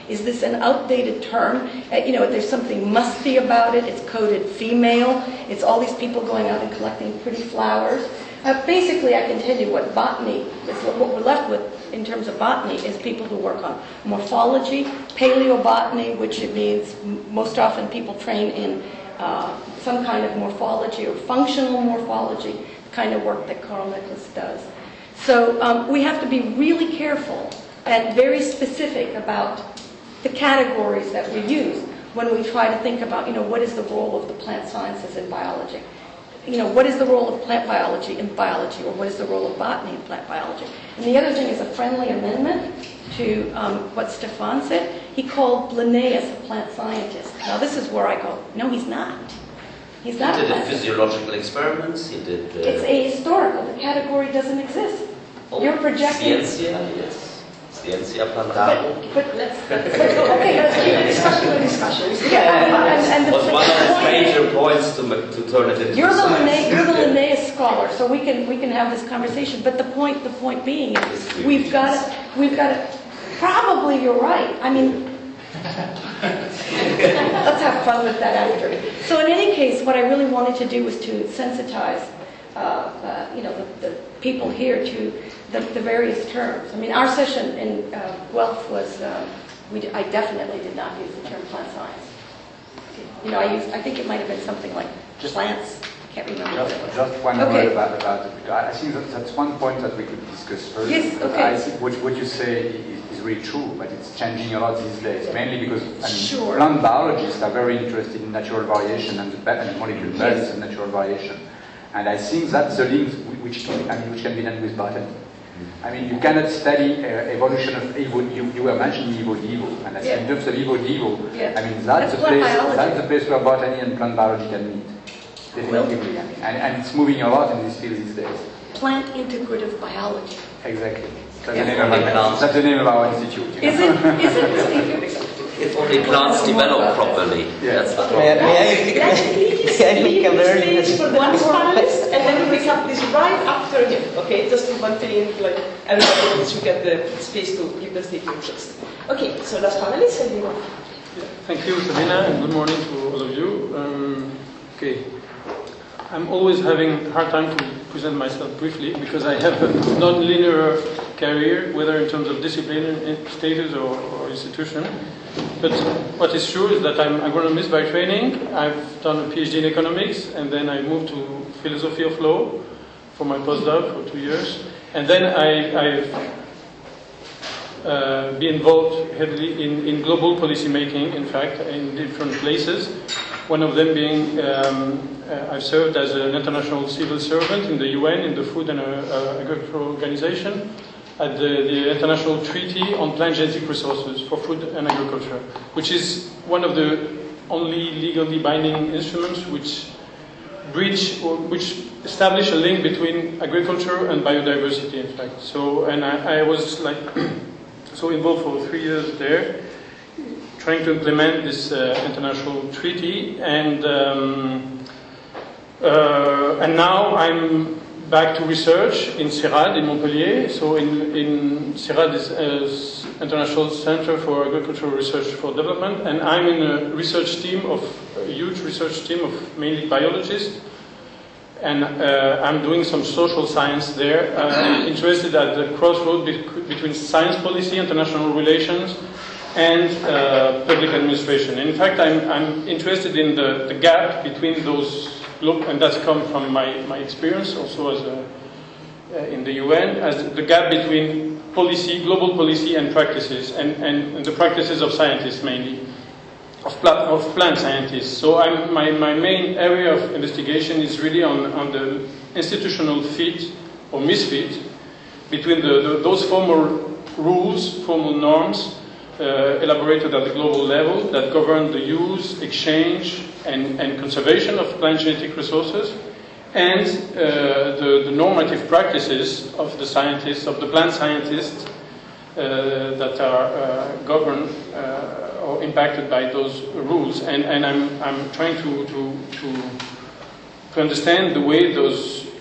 G: Is this an outdated term? Uh, you know, there's something musty about it. It's coded female. It's all these people going out and collecting pretty flowers. Uh, basically, I can tell you what botany is. What, what we're left with in terms of botany is people who work on morphology, paleobotany, which it means most often people train in uh, some kind of morphology or functional morphology, the kind of work that Carl Nicholas does. So um, we have to be really careful and very specific about the categories that we use when we try to think about, you know, what is the role of the plant sciences in biology? You know, what is the role of plant biology in biology, or what is the role of botany in plant biology? And the other thing is a friendly amendment to um, what Stefan said. He called Linnaeus a plant scientist. Now this is where I go, no, he's not. He's not
E: He
G: a
E: did
G: plant
E: physiological experiments, he did... Uh,
G: It's ahistorical. The category doesn't exist.
E: oh,
G: You're projecting...
E: Ciencia, yes. Ciencia plantarum.
G: But, but let's, let's, okay, let's keep the discussion with discussions. Yeah, and, and the,
E: was one of his
G: point-
E: major points to, ma- to turn it into
G: You're the,
E: science.
G: Linnaeus, you're the
E: Yeah.
G: Linnaeus scholar, so we can we can have this conversation. But the point the point being is we've got to we've got to. Probably you're right. I mean, let's have fun with that after. So in any case, what I really wanted to do was to sensitize, uh, uh, you know, the, the people here to the, the various terms. I mean, our session in uh, Guelph was uh, we d- I definitely did not use the term plant science. You know, I used I think it might have been something like
B: Just-
G: plants. I can't remember. what
B: Just,
G: it was.
B: just one
G: Okay.
B: word about, about it. Because I think that that's one point that we could discuss further.
G: Yes,
B: Because
G: okay.
B: I think what, what you say is, is really true, but it's changing a lot these days. Mainly because I mean,
G: Sure.
B: plant biologists are very interested in natural variation and the ba- and molecular balance of natural variation. And I think that's the link which can, I mean, which can be done with botany. I mean, you cannot study uh, evolution of Evo. You, you were mentioning Evo Devo, and I think in terms of Evo Devo,
G: Yeah.
B: I mean that's,
G: That's
B: the
G: plant
B: place.
G: biology.
B: That's the place where botany and plant biology can meet. Definitively.
G: Well,
B: and, and it's moving a lot in this field these days.
G: Plant integrative biology.
B: Exactly. That's,
E: Yeah.
B: the, name of our, that's the name of our institute. You know?
G: Is it? Is it?
E: If only plants develop properly.
B: Yeah.
E: That's the
F: May I,
E: problem.
F: may I, may I make a very...
A: Stage for the next panelist, and then we pick up this right after him. Okay, just one thing, like everybody should get the space to give the stage interest. Okay, so last panelist, and you know.
H: Thank you, Sabina, and good morning to all of you. Um, okay, I'm always having a hard time to present myself briefly because I have a non-linear career, whether in terms of discipline, status, or, or institution. But what is true is that I'm agronomist by training. I've done a PhD in economics, and then I moved to philosophy of law for my postdoc for two years. And then I, I've uh, been involved heavily in, in global policy making, in fact, in different places. One of them being, um, uh, I've served as an international civil servant in the U N, in the Food and uh, uh, Agricultural Organization, at the, the International Treaty on Plant Genetic Resources for Food and Agriculture, which is one of the only legally binding instruments which bridge or which establish a link between agriculture and biodiversity, in fact. So, and I, I was like so involved for three years there, trying to implement this uh, international treaty, and um, uh, and now I'm back to research in CIRAD in Montpellier. So in, in CIRAD is uh, International Center for Agricultural Research for Development, and I'm in a research team of a huge research team of mainly biologists, and uh, I'm doing some social science there. Uh, interested at the crossroad be- between science policy, international relations, and uh, public administration. In fact, I'm, I'm interested in the, the gap between those. Look, and that's come from my, my experience also as a, uh, in the U N, as the gap between policy, global policy, and practices, and, and, and the practices of scientists mainly, of, pla- of plant scientists. So I'm, my, my main area of investigation is really on, on the institutional fit or misfit between the, the, those formal rules, formal norms, Uh, elaborated at the global level that govern the use, exchange, and, and conservation of plant genetic resources, and uh, the, the normative practices of the scientists, of the plant scientists, uh, that are uh, governed uh, or impacted by those rules. And, and I'm, I'm trying to, to, to, to understand the way those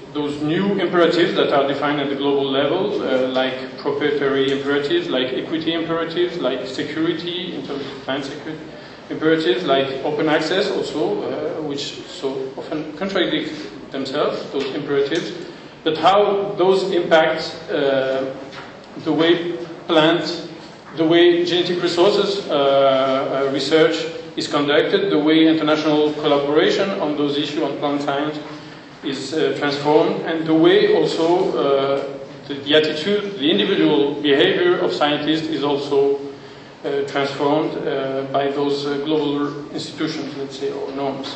H: those new imperatives that are defined at the global level, uh, like proprietary imperatives, like equity imperatives, like security in terms of plant security imperatives, like open access also, uh, which so often contradict themselves, those imperatives, but how those impact uh, the way plant, the way genetic resources uh, uh, research is conducted, the way international collaboration on those issues on plant science is uh, transformed, and the way also uh, the, the attitude, the individual behavior of scientists is also uh, transformed uh, by those uh, global institutions, let's say, or norms.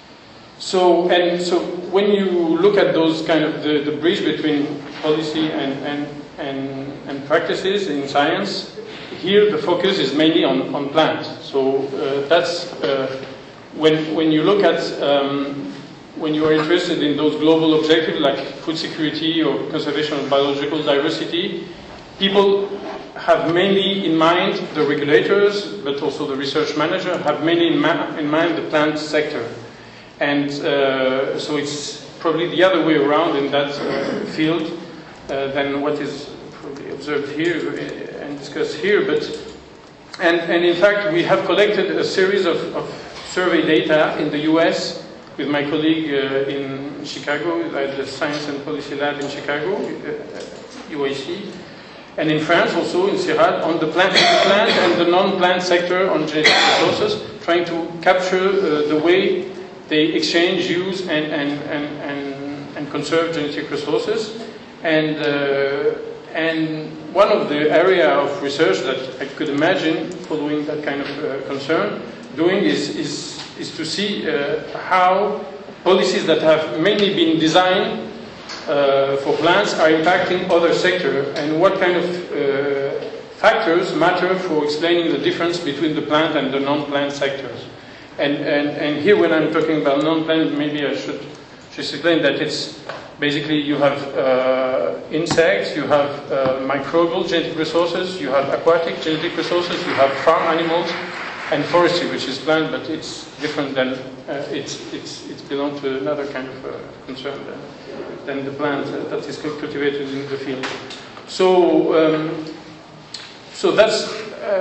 H: So, and so when you look at those kind of the, the bridge between policy and, and, and, and practices in science, here the focus is mainly on, on plant. So uh, that's uh, when, when you look at um, when you are interested in those global objectives like food security or conservation of biological diversity, people have mainly in mind the regulators, but also the research manager, have mainly in, ma in mind the plant sector. And uh, so it's probably the other way around in that uh, field uh, than what is probably observed here and discussed here. But, and, and in fact, we have collected a series of, of survey data in the U S with my colleague uh, in Chicago, at the Science and Policy Lab in Chicago, uh, U I C, and in France also, in CIRAD, on the plant, the plant and the non-plant sector on genetic resources, trying to capture uh, the way they exchange, use, and, and, and, and, and conserve genetic resources. And, uh, and one of the area of research that I could imagine following that kind of uh, concern doing is, is is to see uh, how policies that have mainly been designed uh, for plants are impacting other sectors, and what kind of uh, factors matter for explaining the difference between the plant and the non-plant sectors. And, and, and here when I'm talking about non-plant, maybe I should just explain that it's basically you have uh, insects, you have uh, microbial genetic resources, you have aquatic genetic resources, you have farm animals, and forestry, which is plant, but it's different than, uh, it's, it's, it's belongs to another kind of uh, concern than, than the plant uh, that is cultivated in the field. So, um, so that's,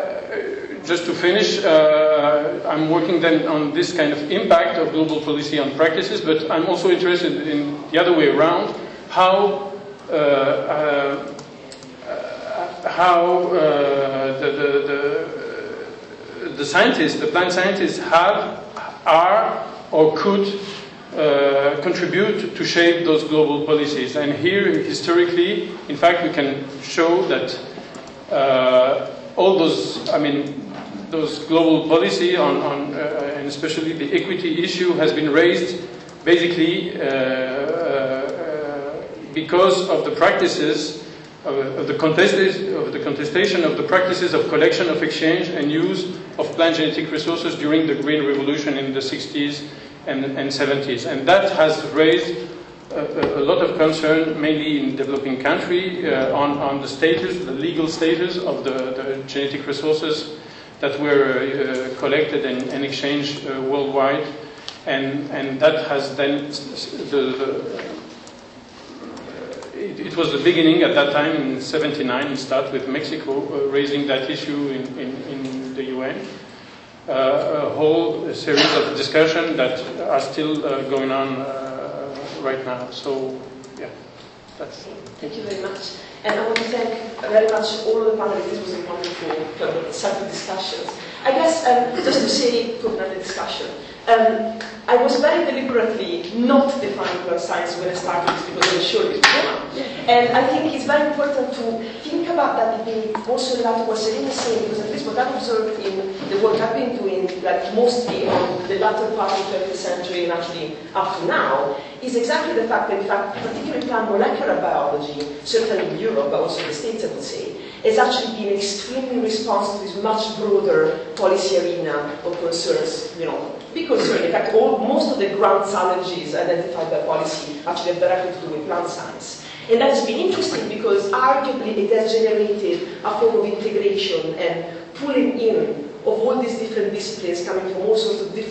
H: uh, just to finish, uh, I'm working then on this kind of impact of global policy on practices, but I'm also interested in the other way around, how, uh, uh, uh, how uh, the, the, the the scientists, the plant scientists have, are, or could uh, contribute to shape those global policies. And here, historically, in fact, we can show that uh, all those, I mean, those global policy on, on uh, and especially the equity issue has been raised basically uh, uh, because of the practices of the, of the contestation of the practices of collection, of exchange, and use of plant genetic resources during the Green Revolution in the sixties and, and seventies. And that has raised a, a lot of concern, mainly in developing countries, uh, on, on the status, the legal status of the, the genetic resources that were uh, collected and, and exchanged uh, worldwide. And, and that has then the, the It, it was the beginning at that time in seventy-nine. It started with Mexico uh, raising that issue in, in, in the U N. Uh, a whole series of discussions that are still uh, going on uh, right now. So, yeah, that's it.
A: Thank you very much. And I want to thank very much all the panelists. This was a wonderful uh, set of discussions. I guess um, just to say, to another discussion, um, I was very deliberately not defining plant science when I started this because I'm sure it's wrong. And I think it's very important to think about that debate also in light of what Serena is saying, because at least what I've observed in the work I've been doing, like mostly on the latter part of the twentieth century and actually up to now, is exactly the fact that, in fact, particularly plant molecular biology, certainly in Europe, but also in the States, I would say, has actually been extremely responsive to this much broader policy arena of concerns, you know, big concern. In fact, all, most of the ground challenges identified by policy actually have directly to do with plant science. And that has been interesting because arguably it has generated a form of integration and pulling in of all these different disciplines coming from all sorts of different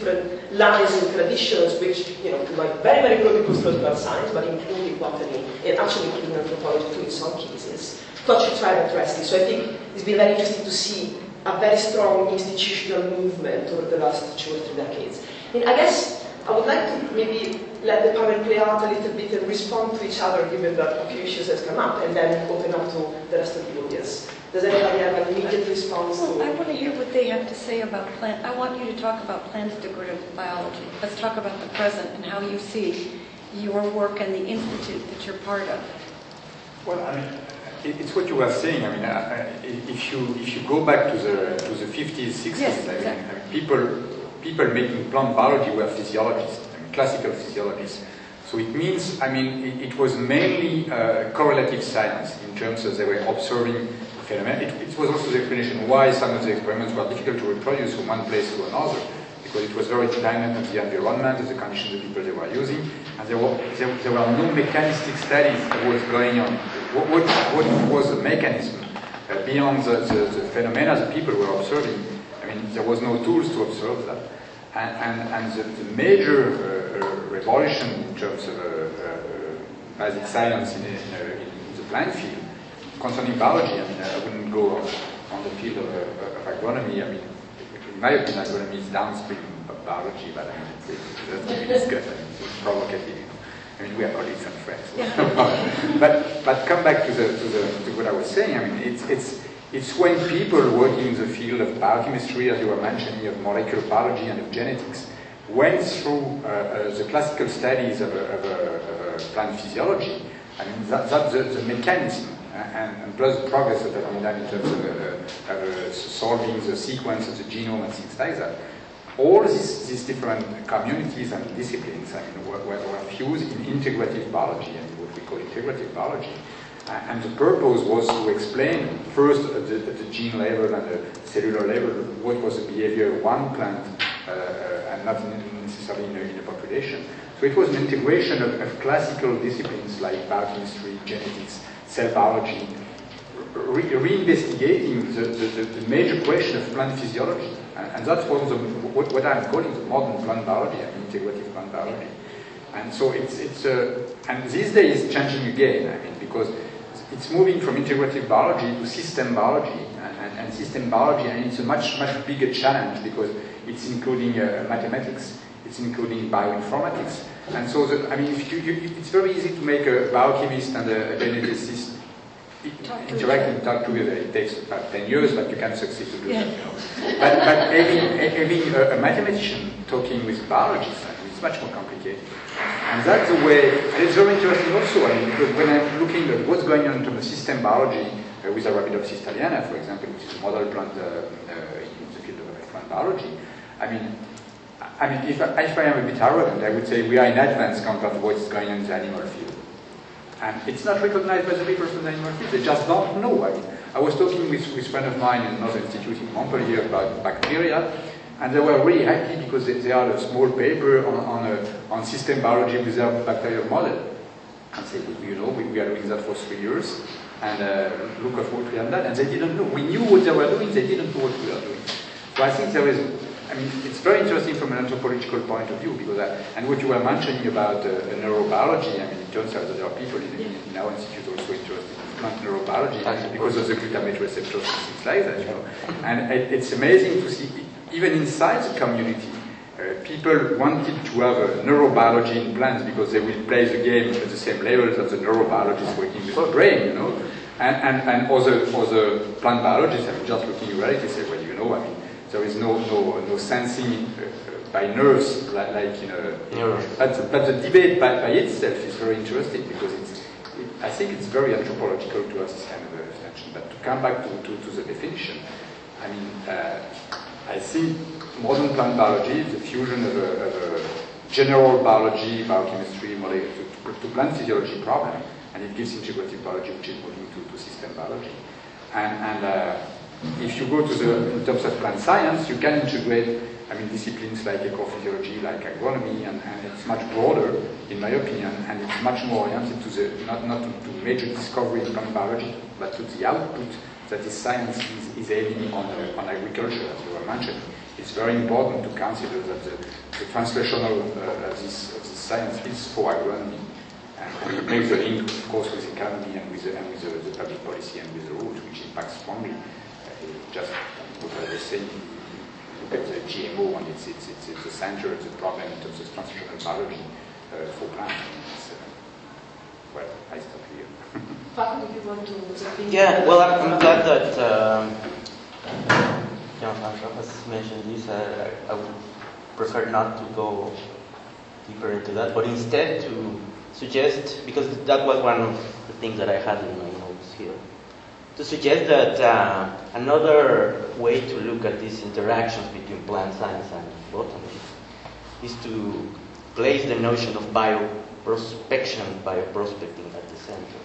A: lines and traditions which, you know, like very, very broadly postulated science, but including botany, and actually including anthropology too in some cases, thought should try and address this. So I think it's been very interesting to see a very strong institutional movement over the last two or three decades. And I guess I would like to maybe let the panel play out a little bit and respond to each other, given that a few issues has come up, and then open up to the rest of the audience. Does anybody have an immediate response?
G: Well,
A: to...
G: I want to hear what they have to say about plant. I want you to talk about plant decorative biology. Let's talk about the present and how you see your work and the institute that you're part of.
B: Well, I mean, it's what you were saying. I mean, uh, if you if you go back to the to the fifties, sixties,
G: yes,
B: I mean,
G: exactly.
B: I mean, people people making plant biology were physiologists, I mean, classical physiologists. So it means, I mean, it, it was mainly uh, correlative science in terms of they were observing phenomena. It, it was also the explanation why some of the experiments were difficult to reproduce from one place to another, because it was very dependent on the environment, of the conditions of the people they were using, and there were, there, there were no mechanistic studies of what was going on. What, what, what was the mechanism uh, beyond the, the, the phenomena the people were observing? I mean, there was no tools to observe that. And, and, and the, the major uh, uh, revolution in terms of uh, uh, basic science in, in, uh, in the plant field, concerning biology, I mean, I wouldn't go on the field of, uh, of agronomy. I mean, in my opinion, agronomy is downstream of biology, but I mean, it's, it's, that's to be discussed. I mean, it's provocative. I mean, we are colleagues and friends. Yeah. but but come back to the to the to what I was saying. I mean, it's it's it's when people working in the field of biochemistry, as you were mentioning, of molecular biology and of genetics, went through uh, uh, the classical studies of, a, of, a, of a plant physiology. I mean, that, that's the, the mechanism. And, and plus the progress that has been done in terms of, uh, of uh, solving the sequence of the genome and things like that. All these, these different communities and disciplines, I mean, were, were, were fused in integrative biology, and what we call integrative biology. Uh, and the purpose was to explain first at the, at the gene level and the cellular level what was the behavior of one plant uh, uh, and not necessarily in a, in a population. So it was an integration of, of classical disciplines like biochemistry, genetics, cell biology, re reinvestigating the, the, the major question of plant physiology. And, and that's what, the, what, what I'm calling the modern plant biology, I mean, integrative plant biology. And so it's, it's uh, and these days it's changing again, I mean, because it's moving from integrative biology to system biology. And, and, and system biology, and it's a much, much bigger challenge because it's including uh, mathematics, it's including bioinformatics. And so, the, I mean, if you, you, it's very easy to make a biochemist and a, a geneticist interact and talk together. It takes about ten years, but you can succeed to do yeah. that. You know. But, but having, having a, a mathematician talking with biologists, I mean, it's much more complicated. And that's the way, and it's very interesting also, I mean, because when I'm looking at what's going on in terms of system biology uh, with Arabidopsis thaliana, for example, which is a model plant uh, uh, in the field of plant biology, I mean, I mean, if I, if I am a bit arrogant, I would say we are in advance compared to what is going on in the animal field. And it's not recognized by the people from the animal field. They just don't know. I mean, I was talking with, with a friend of mine in another institute in Montpellier about bacteria, and they were really happy because they, they had a small paper on, on, a, on system biology with their bacterial model. And say, you know, we, we are doing that for three years, and uh, look at what we have done. And they didn't know. We knew what they were doing, they didn't know what we were doing. So I think there is, I mean, it's very interesting from an anthropological point of view, because I, and what you were mentioning about uh, neurobiology, I mean, it turns out that there are people in, in, in our institute also interested in plant neurobiology because of the glutamate receptors and things like that, you know. And it, it's amazing to see, even inside the community, uh, people wanted to have a neurobiology in plants because they will play the game at the same level as the neurobiologists working with the brain, you know. And, and, and other, other plant biologists, I mean, just looking at reality, say, well, you know, I mean, there is no no no sensing uh, by nerves like, like in a. Yeah. But but the debate by, by itself is very interesting because it's. It, I think it's very anthropological to have this kind of extension. But to come back to, to, to the definition, I mean, uh, I think modern plant biology is a fusion of a, of a general biology, biochemistry, molecular to, to plant physiology problem, and it gives integrative biology, which is moving to, to system biology, and and. Uh, If you go to the, in terms of plant science, you can integrate, I mean, disciplines like ecophysiology, like agronomy, and, and it's much broader, in my opinion, and it's much more oriented to the, not, not to, to major discovery in plant biology, but to the output that this science is, is aiming on, uh, on agriculture, as you were mentioning. It's very important to consider that the the translational uh, of, this, of this science is for agronomy. And, and it makes the link, of course, with the economy and with the, and with the, the public policy and with the rules, which impacts strongly. Uh, just what I was saying, look at the G M O, and it's, it's, it's, it's the center of the problem in terms of translational biology uh, for plants. It's, uh, well, I stop here.
A: Paco, if you want to say
F: Yeah, well, I'm, I'm glad that um, Jean-François has mentioned this. Uh, I would prefer not to go deeper into that, but instead to suggest, because that was one of the things that I had in my notes here, to suggest that uh, another way to look at these interactions between plant science and botany is to place the notion of bioprospection, bioprospecting at the center.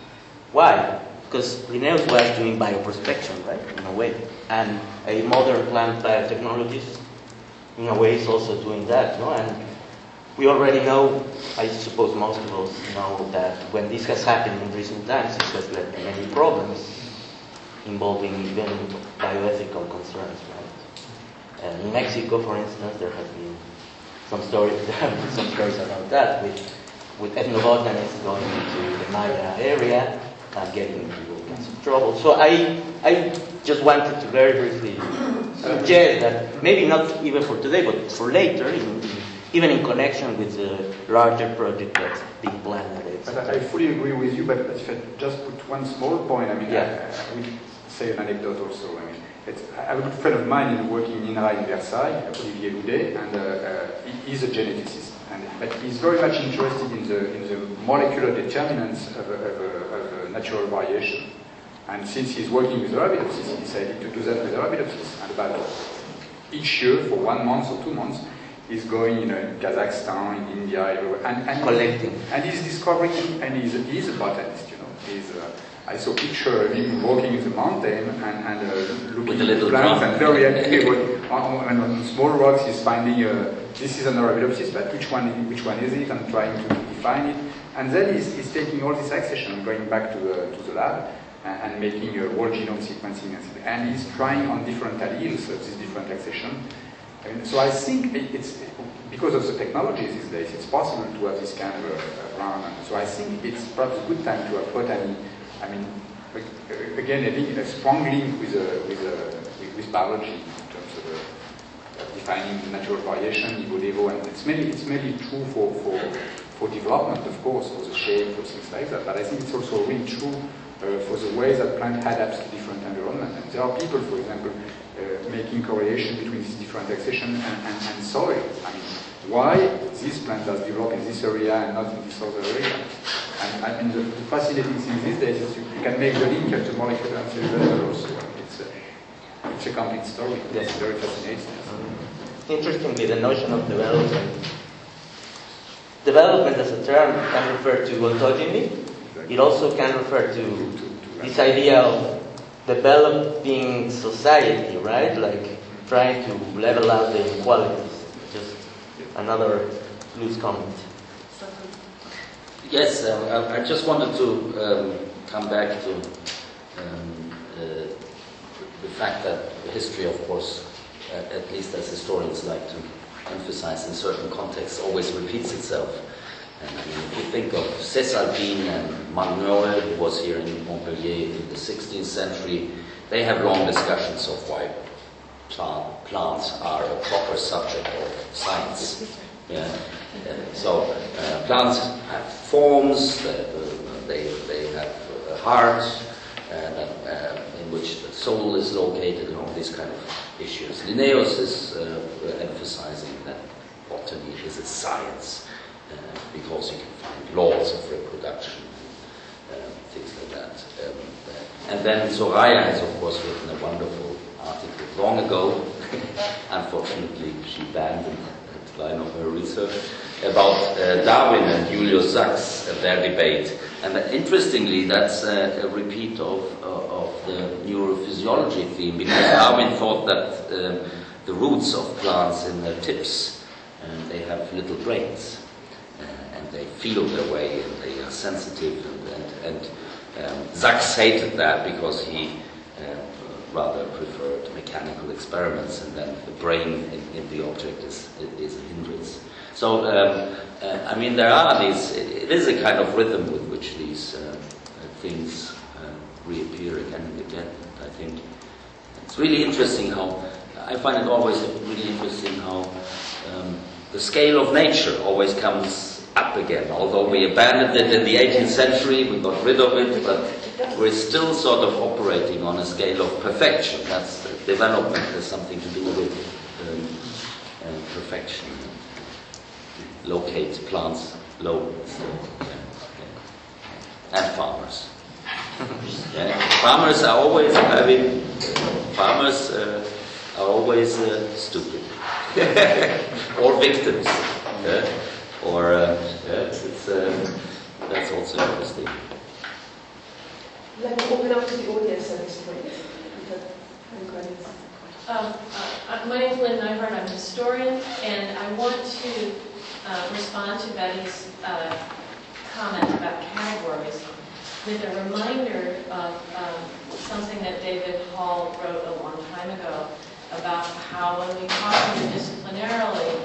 F: Why? Because Linnaeus was doing bioprospection, right, in a way, and a modern plant biotechnologist, in a way, is also doing that, no? And we already know, I suppose most of us know, that when this has happened in recent times, it has led to many problems involving even bioethical concerns, right? And in Mexico, for instance, there has been some stories, some stories about that, with, with ethnobotanists going into the Maya area and getting into all kinds of trouble. So I, I just wanted to very briefly suggest that maybe not even for today, but for later, in, even in connection with the larger project that's being planned.
B: But I, I fully agree with you, but if I just put one small point, I mean, yeah. I, I will say an anecdote also. I mean, it's, I have a good friend of mine working in INRA in Versailles, Olivier Houdet, and uh, uh, he, he's a geneticist. And, but he's very much interested in the, in the molecular determinants of, a, of, a, of a natural variation. And since he's working with Arabidopsis, he decided to do that with Arabidopsis. And about each year, for one month or two months, he's going, you know, in Kazakhstan, in India, everywhere, and, and
F: collecting.
B: And he's discovering, and he's, he's a botanist, you know. He's, uh, I saw a picture of him walking in the mountain and, and uh, looking at the plants, and very happy. on, on, on small rocks, he's finding uh, this is an Arabidopsis, but which one, which one is it, and trying to define it. And then he's, he's taking all this accession, going back to the, to the lab, and, and making a whole genome sequencing, and he's trying on different alleles of this different accession. I mean, so I think it's, because of the technologies these days, it's possible to have this kind of uh, run. So I think it's perhaps a good time to have botany. I mean, again, I think a strong link with, uh, with, uh, with, with biology in terms of uh, defining natural variation, Evo-Devo, and it's mainly, it's mainly true for, for, for development, of course, for the shape, for things like that. But I think it's also really true uh, for the way that plant adapts to different environments. And there are people, for example, Uh, making correlation between these different accession and, and, and soil. I mean, why this plant does develop in this area and not in this other area? And, I mean, the, the fascinating thing these days is you, you can make the link at the molecular and cellular level also. It's a, it's a complete story. It's very fascinating.
F: Interestingly, the notion of development, development as a term can refer to ontogeny. Exactly. It also can refer to, to, to, to this idea of developing society, right? Like trying to level out the inequalities. Just another loose comment.
E: Yes, um, I, I just wanted to um, come back to um, uh, the fact that the history, of course, uh, at least as historians like to emphasize in certain contexts, always repeats itself. And I mean, if you think of Césalpine and Magnol, who was here in Montpellier in the sixteenth century, they have long discussions of why plant, plants are a proper subject of science. Yeah. Uh, so uh, plants have forms, uh, they, they have a heart, and, uh, in which the soul is located, and all these kind of issues. Linnaeus is uh, emphasizing that botany is a science. Uh, because you can find laws of reproduction, uh, things like that. Um, uh, and then Soraya has, of course, written a wonderful article long ago. Unfortunately, she abandoned that line of her research about uh, Darwin and Julius Sachs, uh, their debate. And uh, interestingly, that's uh, a repeat of, uh, of the neurophysiology theme, because Darwin thought that uh, the roots of plants in their tips, and they have little brains. They feel their way, and they are sensitive, and, and, and um, Sachs hated that because he uh, rather preferred mechanical experiments, and then the brain in, in the object is, is a hindrance. So, um, uh, I mean, there are these, it is a kind of rhythm with which these uh, things uh, reappear again and again. I think it's really interesting how, I find it always really interesting how um, the scale of nature always comes up again. Although we abandoned it in the eighteenth century, we got rid of it, but we're still sort of operating on a scale of perfection. That's the development has something to do with um, uh, perfection. Locate plants low. So, yeah, yeah. And farmers. Yeah. Farmers are always, I mean, farmers uh, are always uh, stupid. Or victims. Yeah? Or, uh, yeah, it's, uh, that's also interesting.
A: Let me open up to the audience at this point.
I: Um, uh, my name is Lynn Neifert. I'm a historian, and I want to uh, respond to Betty's uh, comment about categories with a reminder of um, something that David Hall wrote a long time ago about how when we talk interdisciplinarily,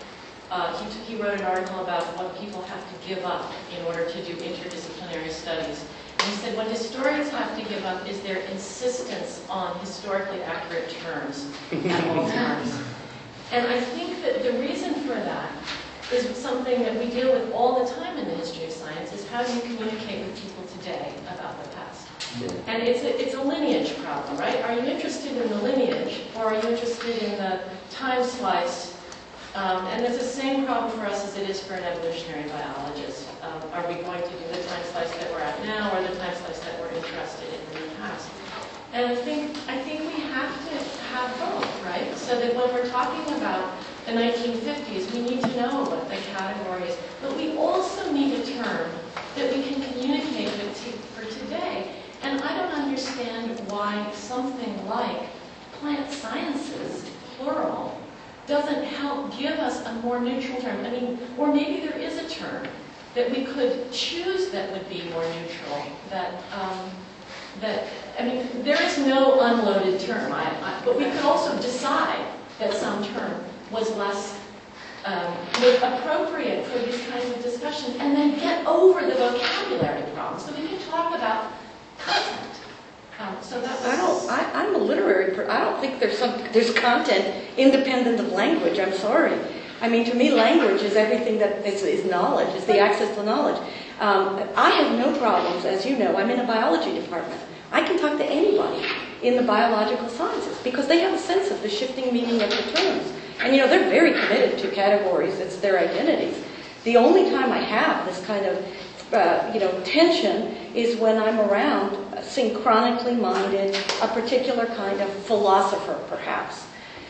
I: uh, he, he wrote an article about what people have to give up in order to do interdisciplinary studies. And he said what historians have to give up is their insistence on historically accurate terms at all times. And I think that the reason for that is something that we deal with all the time in the history of science, is how do you communicate with people today about the past? Yeah. And it's a, it's a lineage problem, right? Are you interested in the lineage, or are you interested in the time slice? Um, and it's the same problem for us as it is for an evolutionary biologist. Um, are we going to do the time slice that we're at now, or the time slice that we're interested in in the past? And I think I think we have to have both, right? So that when we're talking about the nineteen fifties, we need to know what the category is, but we also need a term that we can communicate with t for today. And I don't understand why something like plant sciences, plural, doesn't help give us a more neutral term. I mean, or maybe there is a term that we could choose that would be more neutral. That, um, that I mean, there is no unloaded term, I, I, but we could also decide that some term was less um, was appropriate for these kinds of discussions, and then get over the vocabulary problem, so we can talk about content. Um, so that was
G: I don't. I, I'm a literary person. I don't think there's some there's content independent of language. I'm sorry. I mean, to me, language is everything that is, is knowledge. Is the access to knowledge. Um, I have no problems, as you know. I'm in a biology department. I can talk to anybody in the biological sciences because they have a sense of the shifting meaning of the terms. And you know, they're very committed to categories. It's their identities. The only time I have this kind of Uh, you know, tension is when I'm around a synchronically minded, a particular kind of philosopher, perhaps.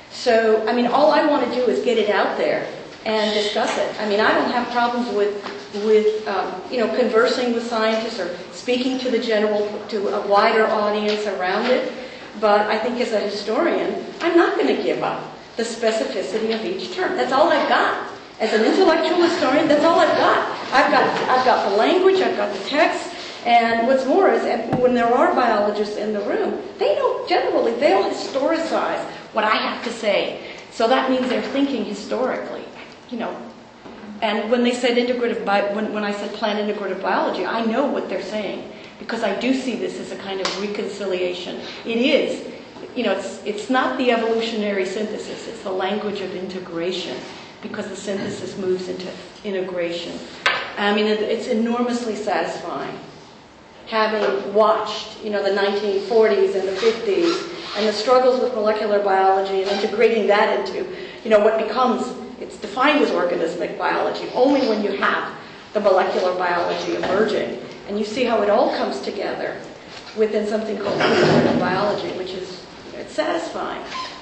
G: So, I mean, all I want to do is get it out there and discuss it. I mean, I don't have problems with, with um, you know, conversing with scientists or speaking to the general, to a wider audience around it. But I think as a historian, I'm not going to give up the specificity of each term. That's all I've got. As an intellectual historian, that's all I've got. I've got I've got the language, I've got the text, and what's more is when there are biologists in the room, they don't generally, they'll historicize what I have to say. So that means they're thinking historically, you know. And when they said integrative, bi when, when I said plant integrative biology, I know what they're saying because I do see this as a kind of reconciliation. It is, you know, it's, it's not the evolutionary synthesis, it's the language of integration, because the synthesis moves into integration. I mean, it, it's enormously satisfying. Having watched, you know, the nineteen forties and the fifties and the struggles with molecular biology and integrating that into, you know, what becomes, it's defined as organismic biology only when you have the molecular biology emerging. And you see how it all comes together within something called integrative biology, which is, it's satisfying.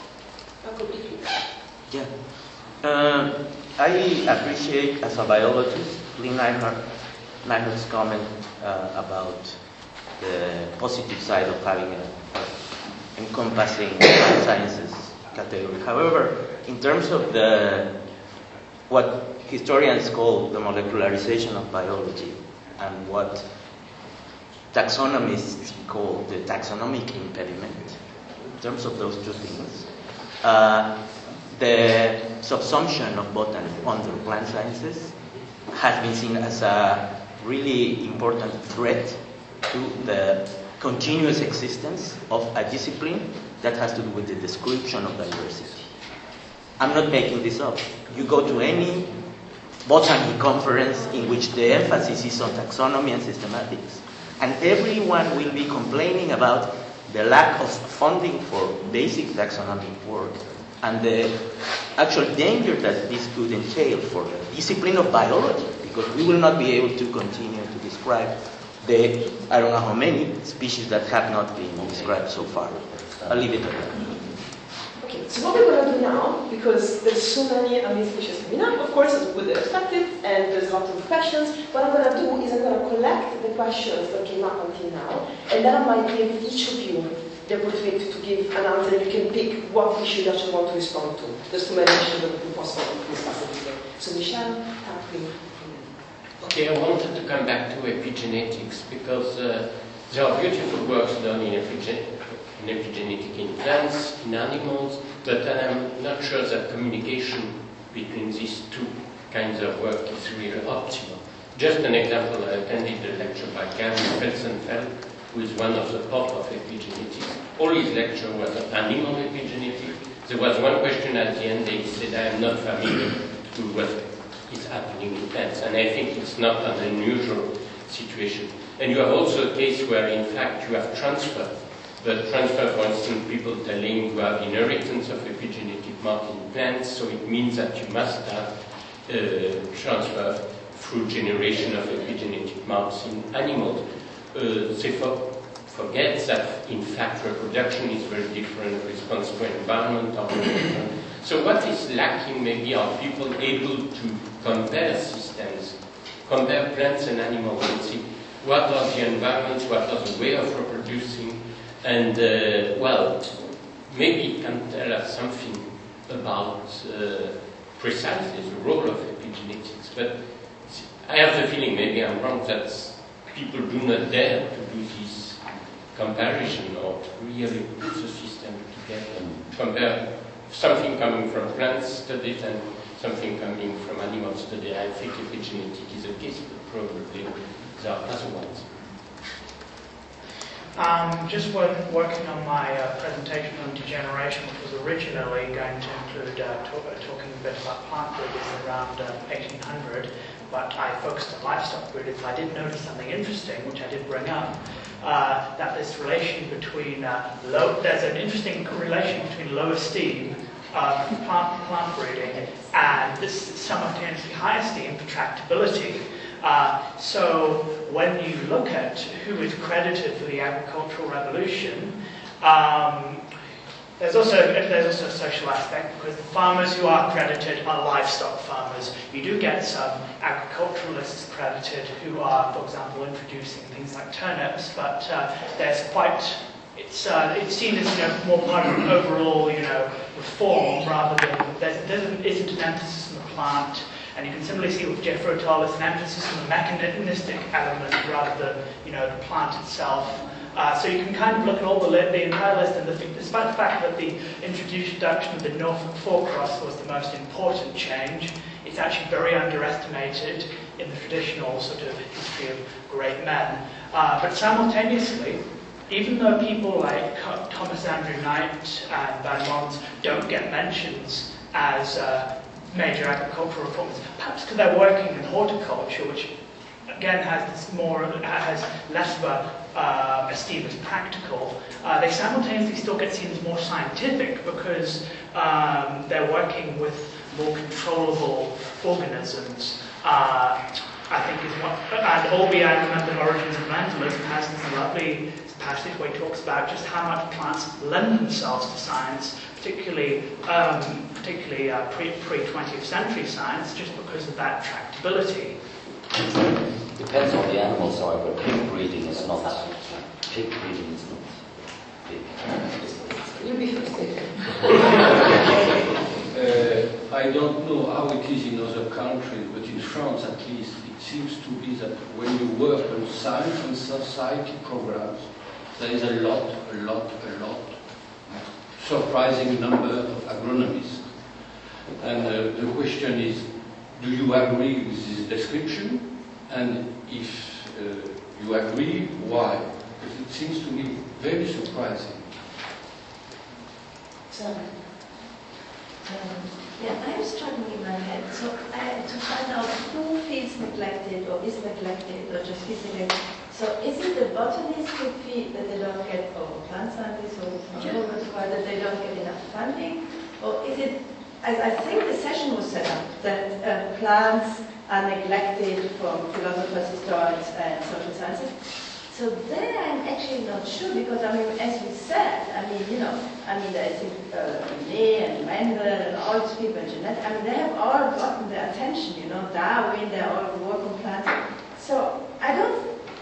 F: Yeah. Uh, I appreciate, as a biologist, Lynn Neihart's comment uh, about the positive side of having an encompassing sciences category. However, in terms of the what historians call the molecularization of biology and what taxonomists call the taxonomic impediment, in terms of those two things. Uh, the subsumption of botany under plant sciences has been seen as a really important threat to the continuous existence of a discipline that has to do with the description of diversity. I'm not making this up. You go to any botany conference in which the emphasis is on taxonomy and systematics, and everyone will be complaining about the lack of funding for basic taxonomic work and the actual danger that this could entail for the discipline of biology, because we will not be able to continue to describe the, I don't know how many species that have not been described so far. I'll leave it at that.
A: Okay, so what we're going to do now, because there's so many amazing species coming up, of course, with the perspective, and there's a lot of questions, what I'm going to do is I'm going to collect the questions that came up until now, and then I might give each of you the opportunity to give an answer, and you can pick what issue you actually want to respond to. There's too many issues that would be possible to discuss it today. So Michel, Catherine.
J: Okay, I wanted to come back to epigenetics, because uh, there are beautiful works done in epigenetics. In epigenetic in plants, in animals, but I'm not sure that communication between these two kinds of work is really optimal. Just an example, I attended a lecture by Gary Felsenfeld, who is one of the pop of epigenetics. All his lecture was on animal epigenetics. There was one question at the end, he said, I am not familiar with what is happening in plants, and I think it's not an unusual situation. And you have also a case where, in fact, you have transfer. But transfer, for instance, people telling you have inheritance of epigenetic mark in plants, so it means that you must have uh, transfer through generation of epigenetic marks in animals. Uh, they for forget that, in fact, reproduction is very different, response to environment are very different. So what is lacking maybe are people able to compare systems, compare plants and animals, and see what are the environments, what are the way of reproducing. And, uh, well, maybe it can tell us something about uh, precisely the role of epigenetics. But I have the feeling, maybe I'm wrong, that people do not dare to do this comparison or to really put the system together. Compare something coming from plant studies and something coming from animal studies. I think epigenetic is a case, but probably there are other ones.
K: Um, just when working on my uh, presentation on degeneration, which was originally going to include uh, talk, uh, talking a bit about plant breeding around uh, eighteen hundred, but I focused on livestock breeding. I did notice something interesting, which I did bring up, uh, that this relation between uh, low, there's an interesting relation between low esteem of plant, plant breeding and this simultaneously high esteem for tractability. Uh, so when you look at who is credited for the agricultural revolution, um, there's also there's also a social aspect, because the farmers who are credited are livestock farmers. You do get some agriculturalists credited who are, for example, introducing things like turnips, but uh, there's quite it's uh, it's seen as, you know, more part of an overall, you know, reform rather than there isn't an emphasis on the plant. And you can similarly see with Jeffro et al. It's an emphasis on the mechanistic element rather than, you know, the plant itself. Uh, so you can kind of look at all the, the entire list, and the, despite the fact that the introduction of the Norfolk four-cross was the most important change, it's actually very underestimated in the traditional sort of history of great men. Uh, but simultaneously, even though people like Thomas Andrew Knight and Van Mons don't get mentions as uh, major agricultural reformers, perhaps because they're working in horticulture, which again has this more has less of a uh, esteem as practical. Uh, they simultaneously still get seen as more scientific because um, they're working with more controllable organisms. Uh, I think is what, and Olby, I remember Origins of Mentalism has this lovely passage where he talks about just how much plants lend themselves to science, particularly um, particularly uh, pre, pre-twentieth century science, just because of that tractability.
E: Depends on the animals, however. Pig breeding is not. Pig breeding is not big.
A: You'll be first.
L: uh, I don't know how it is in other countries, but in France at least, it seems to be that when you work on science and society programs, there is a lot, a lot, a lot surprising number of agronomists. And uh, the question is, do you agree with this description? And if uh, you agree, why? Because it seems to me very surprising.
M: So, um, yeah, I'm struggling in my head. So I have to find out who feels neglected or is neglected or just feels neglected. So is it the botanists who feel that they don't get, or plant scientists or yeah. that they don't get enough funding? Or is it, I, I think the session was set up that uh, plants are neglected from philosophers, historians, and social sciences. So there I'm actually not sure, because I mean, as we said, I mean, you know, I mean, I think uh, Linné and Mendel and all these people, Jeanette, I mean, they have all gotten their attention, you know, Darwin, they all work on plants. So I don't,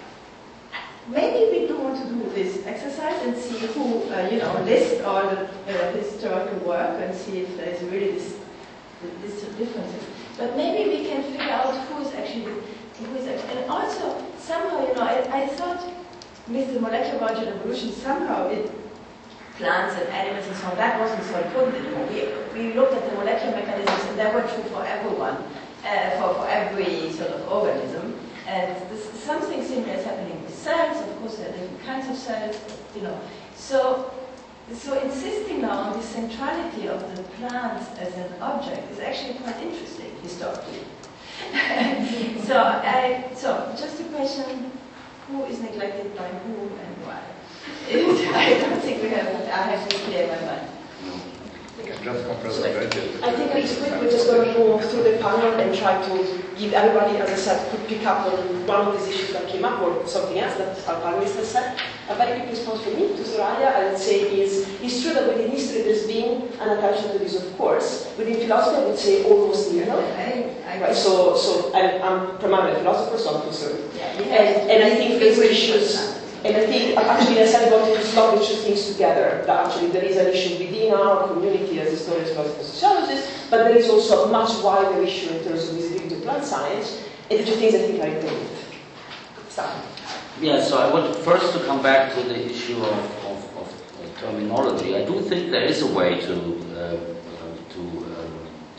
M: maybe we do want to do this exercise and see who, uh, you know, list all the uh, historical work and see if there's really this, this differences. But maybe we can figure out who is actually, who is actually, and also somehow, you know, I, I thought with the molecular biology of evolution, somehow it, plants and animals and so on, that wasn't so important anymore. We, we looked at the molecular mechanisms and they were true for everyone, uh, for, for every sort of organism. And this, something similar is happening with cells. Of course, there are different kinds of cells, you know. So, so insisting now on the centrality of the plants as an object is actually quite interesting historically. so, I, so just a question: who is neglected by who and why? I don't think we have. I have to clear my mind.
B: Just complement.
A: I think it's quick. We're just going to go through the panel and try to give everybody, as I said, could pick up on one of these issues that came up or something else that our panelists have said. A very quick response from me to Soraya, I would say, is it's true that within history there's been an attention to this, of course. Within philosophy, I would say almost nil. Right? So, so I'm, I'm primarily a philosopher, so I'm concerned. Yeah, and, and I think these issues. And I think, actually, as I got to slot these two things together, that actually there is an issue within our community as historians, philosophers, sociologists, but there is also a much wider issue in terms of visibility to plant science, and the two things I think are important. Stop.
E: Yeah, so I want first to come back to the issue of, of, of terminology. I do think there is a way to, uh, to um,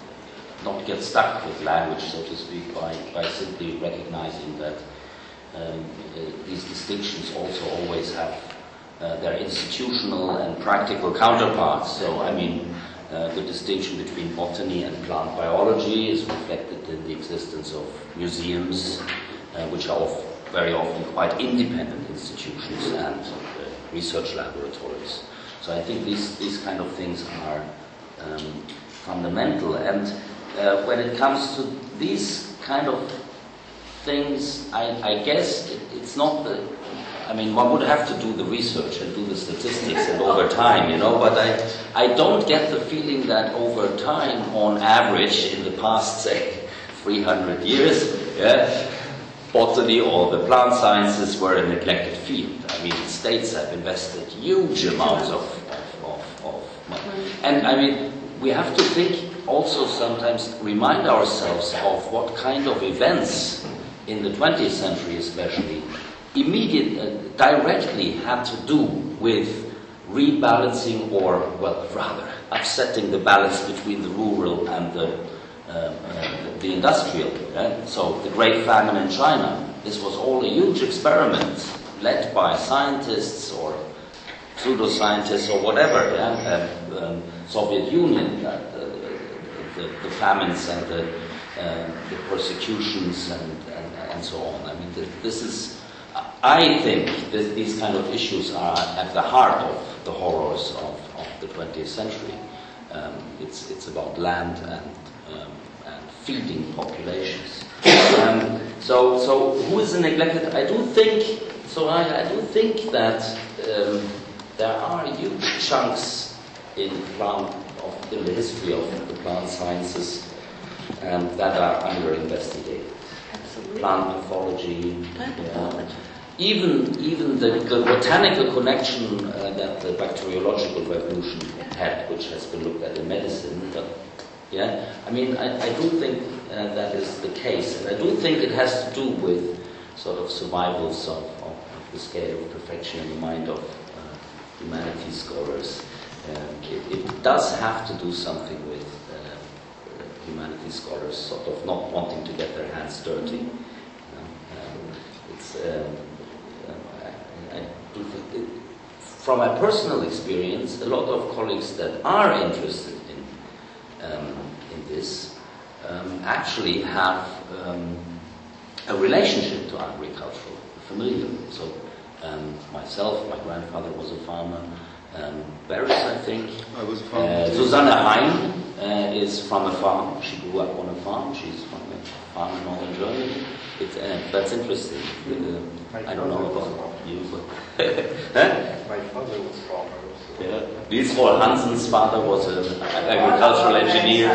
E: not get stuck with language, so to speak, by, by simply recognizing that Um, uh, these distinctions also always have uh, their institutional and practical counterparts. So, I mean, uh, the distinction between botany and plant biology is reflected in the existence of museums, uh, which are of, very often quite independent institutions and uh, research laboratories. So I think these, these kind of things are um, fundamental. And uh, when it comes to these kind of things, I, I guess it, it's not the, I mean, one would have to do the research and do the statistics and over time, you know, but I, I don't get the feeling that over time, on average, in the past, say, three hundred years, yeah, botany or the plant sciences were a neglected field. I mean, states have invested huge amounts of, of, of, of money. And I mean, we have to think also sometimes, remind ourselves of what kind of events in the twentieth century especially, immediate, uh, directly had to do with rebalancing or, well, rather, upsetting the balance between the rural and the, uh, uh, the industrial. Yeah? So the Great Famine in China, this was all a huge experiment led by scientists or pseudoscientists or whatever, yeah? um, um, Soviet Union, uh, the, the, the famines and the, uh, the persecutions and and so on. I mean, this is, I think that these kind of issues are at the heart of the horrors of, of the twentieth century. Um, it's, it's about land and, um, and feeding populations. Um, so, so who is neglected? I do think, so I, I do think that um, there are huge chunks in plant, of, in the history of the plant sciences um, that are under-investigated. Plant pathology, yeah. even even the, the botanical connection uh, that the bacteriological revolution had, which has been looked at in medicine. But, yeah, I mean, I, I do think uh, that is the case, and I do think it has to do with sort of survivals of, of the scale of perfection in the mind of uh, humanities scholars. um, it, it does have to do something with uh, humanities scholars sort of not wanting to get their hands dirty. You know? um, it's um, I, I do think it, from my personal experience, a lot of colleagues that are interested in um, in this um, actually have um, a relationship to agriculture, familiar. So um, myself, my grandfather was a farmer. Um, Beres, I think.
C: I was a farmer.
E: Uh, Susanne Hein uh, is from a farm. She grew up on a farm. She's from a farm in northern Germany. It, uh, that's interesting. Uh, I don't know about you, but huh?
B: My father was farmer.
E: Yeah. Niels Rohr Hansen's father was an agricultural engineer.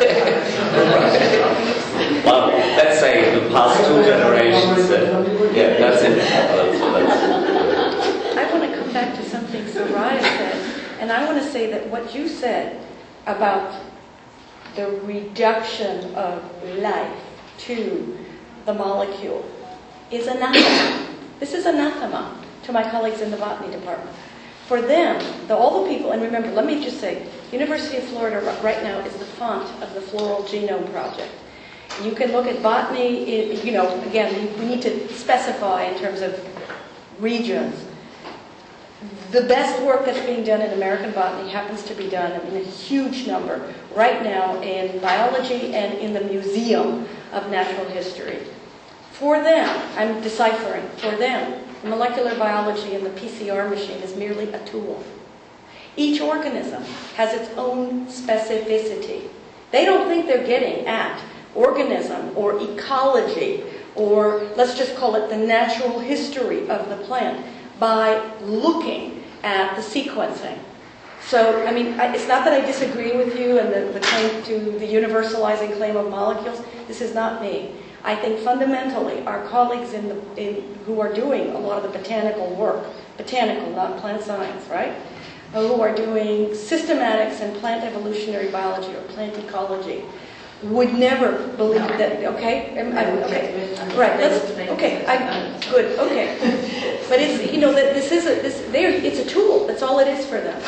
E: Well, let's say the past two generations. Uh, yeah, that's it. Uh, that's,
G: I want to come back to something Soraya said, and I want to say that what you said about the reduction of life to the molecule is anathema. This is anathema to my colleagues in the botany department. For them, the, all the people, and remember, let me just say, University of Florida right now is the font of the Floral Genome Project. You can look at botany, it, you know, again, we need to specify in terms of regions. The best work that's being done in American botany happens to be done in a huge number right now in biology and in the Museum of Natural History. For them, I'm deciphering, for them, molecular biology and the P C R machine is merely a tool. Each organism has its own specificity. They don't think they're getting at organism or ecology or let's just call it the natural history of the plant by looking at the sequencing. So, I mean, it's not that I disagree with you and the, the claim to the universalizing claim of molecules. This is not me. I think fundamentally our colleagues in the, in, who are doing a lot of the botanical work, botanical, not plant science, right? Uh, who are doing systematics and plant evolutionary biology or plant ecology, would never believe that, okay? I'm, I'm, okay. Right, let's, okay, I, good, okay. But it's, you know, that this is a, this, there, it's a tool, that's all it is for them.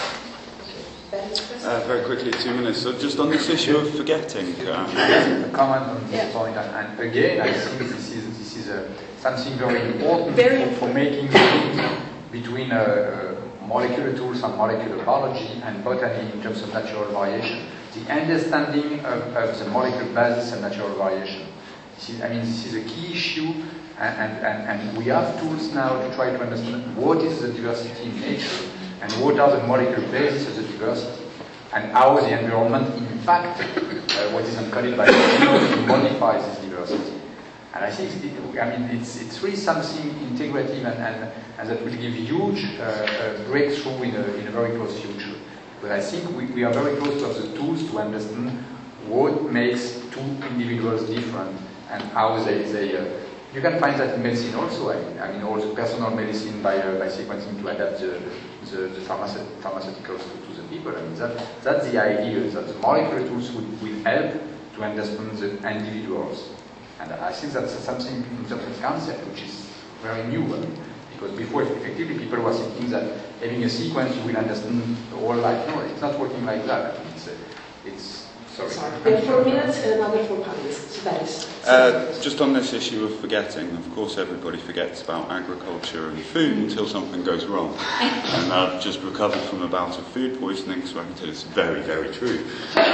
C: Uh, very quickly, two minutes. So just on this issue of forgetting. Um,
B: a comment on this
G: yeah.
B: point, and, and again, I think this is this is a, something very important
G: very
B: for, for making the link between uh, uh, molecular tools and molecular biology and botany in terms of natural variation. The understanding of, of the molecular basis and natural variation. This is, I mean, this is a key issue, and, and, and, and we have tools now to try to understand what is the diversity in nature and what are the molecular bases of the diversity, and how the environment impacts uh, what is encoded by the genome to modify this diversity. And I think, it, I mean, it's, it's really something integrative and, and, and that will give huge uh, uh, breakthrough in a, in a very close future. But I think we, we are very close to have the tools to understand what makes two individuals different and how they, they uh, you can find that in medicine also. I mean, I mean also personal medicine by, uh, by sequencing to adapt the, the, the pharmace pharmaceuticals to, to the people. I mean, that, that's the idea, that the molecular tools would, will help to understand the individuals. And I think that's something in terms of concept which is very new. I mean, because before, effectively, people were thinking that having a sequence you will understand the whole life. No, it's not working like that. I mean, it's, uh, it's sorry.
A: Sorry. We have four minutes and another four panelists.
C: Uh, just on this issue of forgetting, of course everybody forgets about agriculture and food until something goes wrong. And I've just recovered from a bout of food poisoning, so I can tell it's very, very true.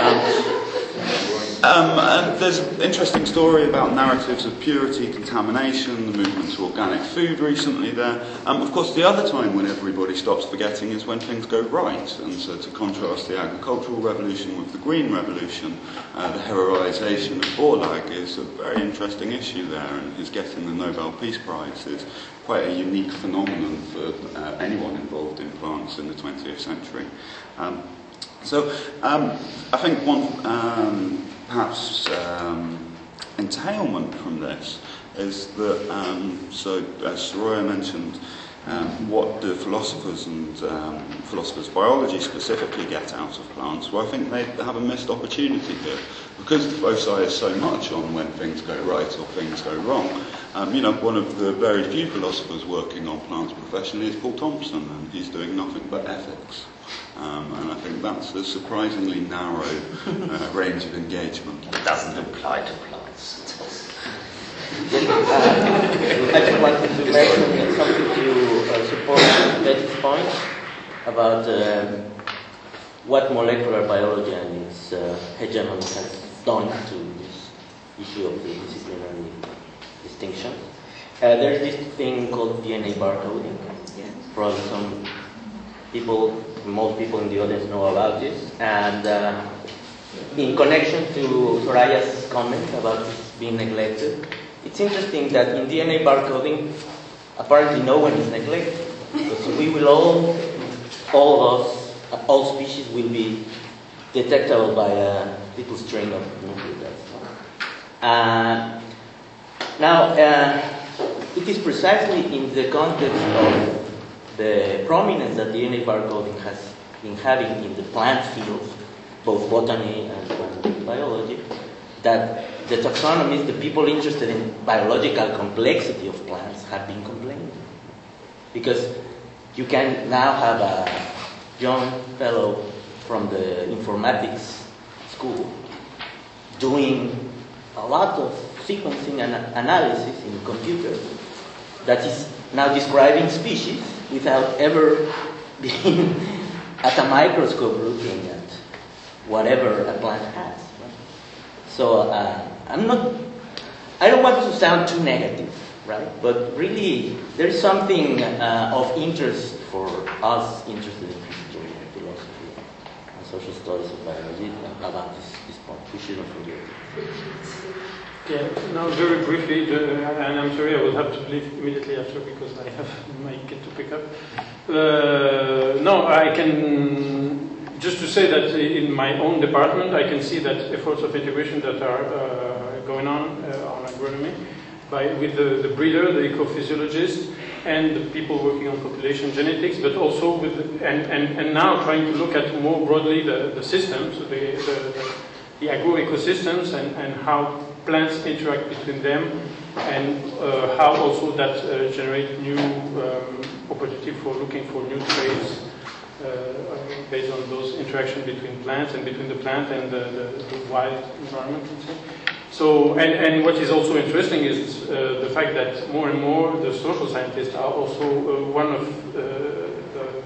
C: Um, um, and there's an interesting story about narratives of purity, contamination, the movement to organic food recently there. Um, of course, the other time when everybody stops forgetting is when things go right. And so to contrast the agricultural revolution with the green revolution, uh, the heroisation of Borlaug is a very interesting issue there, and his getting the Nobel Peace Prize is quite a unique phenomenon for uh, anyone involved in plants in the twentieth century. Um, so um, I think one um, perhaps um, entailment from this is that, um, so as Soraya mentioned, Um, what do philosophers and um, philosophers of biology specifically get out of plants? Well, I think they have a missed opportunity here. Because the foci is so much on when things go right or things go wrong, um, you know, one of the very few philosophers working on plants professionally is Paul Thompson, and he's doing nothing but ethics. Um, and I think that's a surprisingly narrow uh, range of engagement.
E: It doesn't apply to plants. uh, I just wanted to mention something to uh, support Betty's point about um, what molecular biology and its uh, hegemony has done to this issue of the disciplinary distinction. Uh, there's this thing called D N A barcoding. Probably some people, most people in the audience know about this. And uh, in connection to Soraya's comment about this being neglected, it's interesting that in D N A barcoding, apparently no one is neglected. Because we will all, all of us, all species will be detectable by a little string of nucleotides. Uh, now, uh, it is precisely in the context of the prominence that D N A barcoding has been having in the plant fields, both botany and plant biology, that the taxonomists, the people interested in biological complexity of plants, have been complaining. Because you can now have a young fellow from the informatics school doing a lot of sequencing and analysis in computers that is now describing species without ever being at a microscope looking at whatever a plant has. Right? So uh, I'm not, I don't want to sound too negative, right? But really, there's something uh, of interest for us interested in history and philosophy and social studies of biology about this, this point. We shouldn't forget it.
H: Yeah, now very briefly, the, and I'm sorry I will have to leave immediately after because I have my kid to pick up. Uh, no, I can, just to say that in my own department, I can see that efforts of integration that are uh, going on uh, on agronomy by, with the, the breeder, the ecophysiologist, and the people working on population genetics, but also with, the, and, and, and now trying to look at more broadly the, the systems, the, the, the, the agro-ecosystems and, and how plants interact between them, and uh, how also that uh, generate new um, opportunity for looking for new traits uh, based on those interactions between plants and between the plant and the, the, the wild environment. So, and, and what is also interesting is uh, the fact that more and more the social scientists are also uh, one of uh, the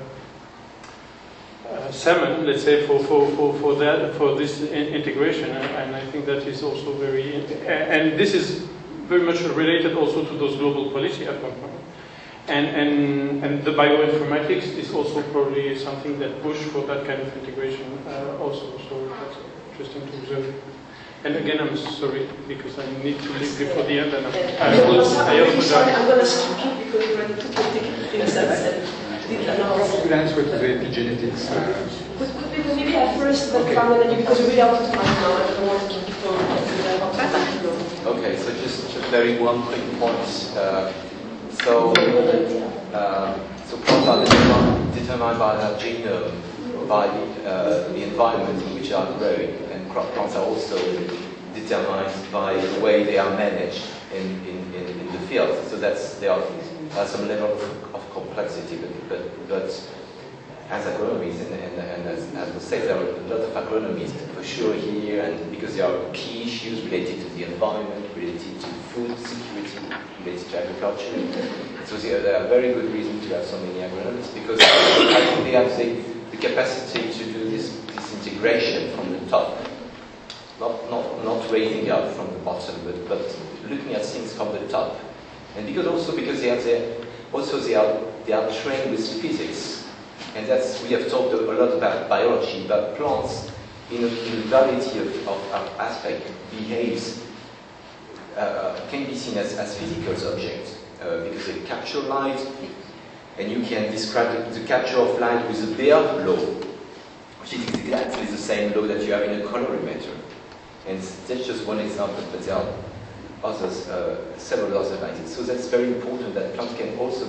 H: uh, salmon, let's say, for, for, for, for that, for this in integration, and, and I think that is also very, and this is very much related also to those global policy at one point. And, and, and the bioinformatics is also probably something that push for that kind of integration uh, also, so that's interesting to observe. And again, I'm sorry because I need to leave before the end, and I, I, will, I apologize.
A: I'm going to skip you because you already took the ticket in sense.
B: We'll answer to the epigenetics. Uh,
A: Could, could we maybe at first background and then because we're really out of time now, I don't want to keep people about
D: Okay, so just, just very one quick point. Uh, so, uh, so plants are determined, determined by their genome, by uh, the environment in which they are growing, and plants are also determined by the way they are managed in, in, in, in the field. So that's there are uh, some level of, of complexity, but, but, but as agronomists and, and, and as, as we say, there are a lot of agronomists for sure here, and because there are key issues related to the environment, related to food security, related to agriculture. So there are very good reasons to have so many agronomists, because I think they have the, the capacity to do this, this integration from the top, not, not, not raising up from the bottom, but, but looking at things from the top. And because also because they have the, also they are, they are trained with physics. And that's, we have talked a lot about biology, but plants, in a, in a variety of, of, of aspects, behaves, uh, can be seen as, as physical objects, uh, because they capture light, and you can describe the, the capture of light with the Baire law, which is exactly the same law that you have in a colorimeter. And that's just one example, but there are others, uh, several other ideas. So that's very important that plants can also be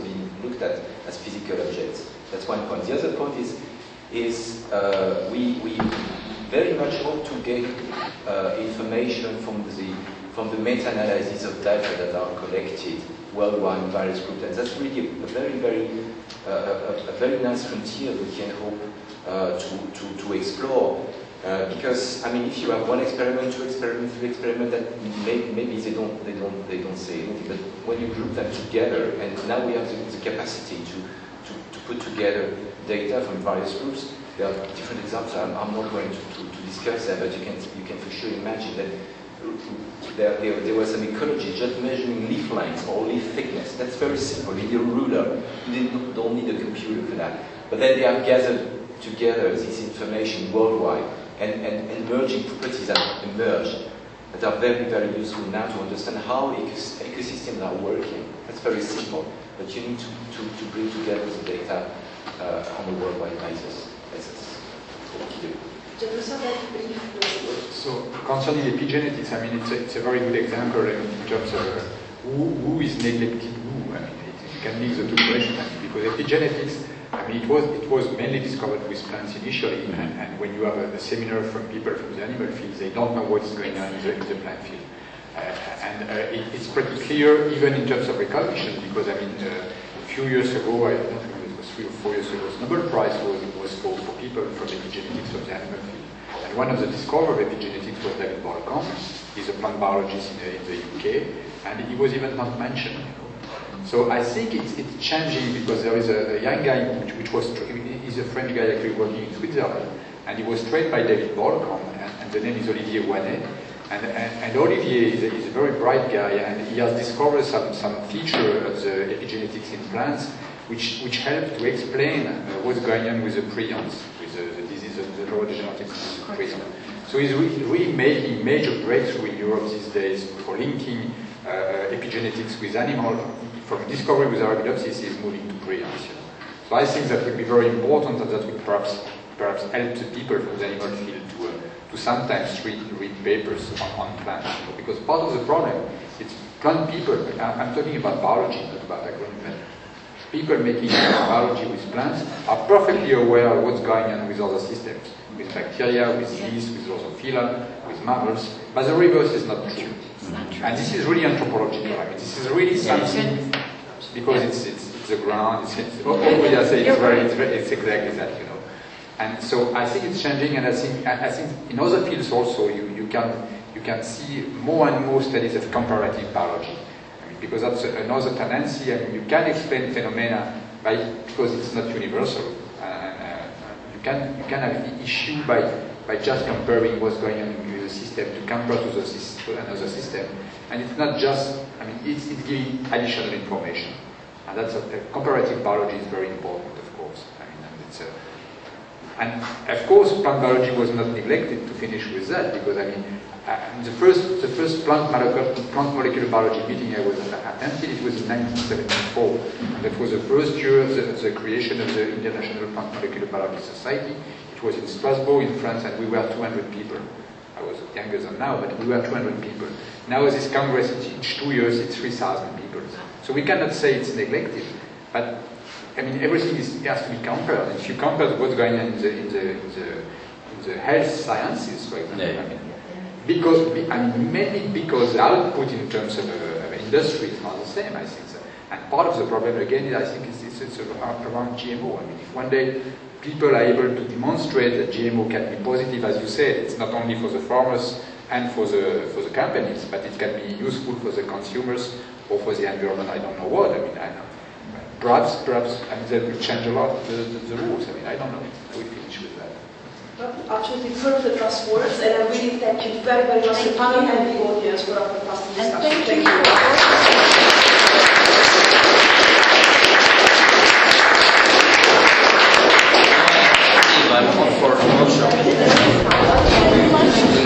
D: looked at as physical objects. That's one point. The other point is, is uh, we, we very much hope to get uh, information from the, from the meta-analysis of data that are collected worldwide in various groups. And that's really a, a very, very, uh, a, a very nice frontier we can hope uh, to, to, to explore. Uh, because I mean, if you have one experiment, two experiments, three experiments, that may, maybe they don't, they don't, they don't say anything. But when you group them together, and now we have the, the capacity to, to, to put together data from various groups. There are different examples. I'm, I'm not going to, to, to discuss them, but you can, you can for sure imagine that there, there, there was some ecology just measuring leaf length or leaf thickness. That's very simple. You need a ruler. You don't need a computer for that. But then they have gathered together this information worldwide. And, and, and merging properties that emerged that are very, very useful now to understand how ecos ecosystems are working. That's very simple, but you need to, to, to bring together the data uh, on a worldwide basis. That's what you do.
B: So concerning epigenetics, I mean, it's a, it's a very good example in terms of uh, who, who is neglected who. I mean, it, you can link the two questions, I mean, because epigenetics, I mean, it was, it was mainly discovered with plants initially, and, and when you have a, a seminar from people from the animal field, they don't know what's going on in the, in the plant field. Uh, and uh, it, it's pretty clear, even in terms of recognition, because I mean, uh, a few years ago, I don't remember, it was three or four years ago, the Nobel Prize was, was called for people from epigenetics of the animal field. And one of the discoverers of epigenetics was David Bolcombe. He's a plant biologist in the, in the U K, and he was even not mentioned. You know. So I think it's, it's changing because there is a, a young guy which, which was, he's a French guy actually working in Switzerland, and he was trained by David Bolcombe, and, and the name is Olivier Ouanet. And, and, and Olivier is a, is a very bright guy, and he has discovered some, some feature of the epigenetics in plants which, which help to explain uh, what's going on with the prions, with the, the disease of the neurodegenerative disease of prion. So he's really, really making major breakthrough in Europe these days for linking uh, epigenetics with animal. From discovery with Arabidopsis is moving to prions. You know. So I think that would be very important, and that would perhaps perhaps help the people from the animal field to uh, to sometimes read read papers on, on plants. You know, because part of the problem it's plant people. I'm, I'm talking about biology, not about agronomy. People making biology with plants are perfectly aware of what's going on with other systems, with bacteria, with yeast, with Drosophila, with mammals. But the reverse is not true. And this is really anthropological. I mean, this is really something because it's it's, it's the ground. It's, it's oh, oh, yeah, say it's very, it's very, it's exactly that, you know. And so I think it's changing, and I think I think in other fields also you you can you can see more and more studies of comparative biology. I mean, because that's another tendency. I mean, you can explain phenomena by because it's not universal. And uh, you can you can have the issue by by just comparing what's going on in the system to compare to, the, to another system. And it's not just, I mean, it's, it's giving additional information. And that's a, a comparative biology is very important, of course. I mean, and, it's a, and of course, plant biology was not neglected to finish with that, because I mean, uh, the first the first plant molecular, plant molecular biology meeting I was attended, it was in nineteen seventy-four. That was the first year of the, the creation of the International Plant Molecular Biology Society. It was in Strasbourg, in France, and we were two hundred people. I was younger than now, but we were two hundred people. Now this Congress, each two years, it's three thousand people. So we cannot say it's neglected, but I mean, everything is, has to be compared. If you compare what's going on in the, in the, in the, in the health sciences, for example, yeah. I mean, because, I mean, mainly because the output in terms of, uh, of industry is not the same, I think. So. And part of the problem, again, I think, is it's, it's around G M O. I mean, if one day people are able to demonstrate that G M O can be positive, as you said, it's not only for the farmers and for the for the companies, but it can be useful for the consumers or for the environment. I don't know what. I mean, I know. Perhaps, perhaps, I mean, that will change a lot the, the, the rules. I mean, I don't know. I will finish with that.
A: Well, absolutely perfect last words, and I really thank you very, very much, the panel and the audience for our fantastic discussion.
G: And thank you.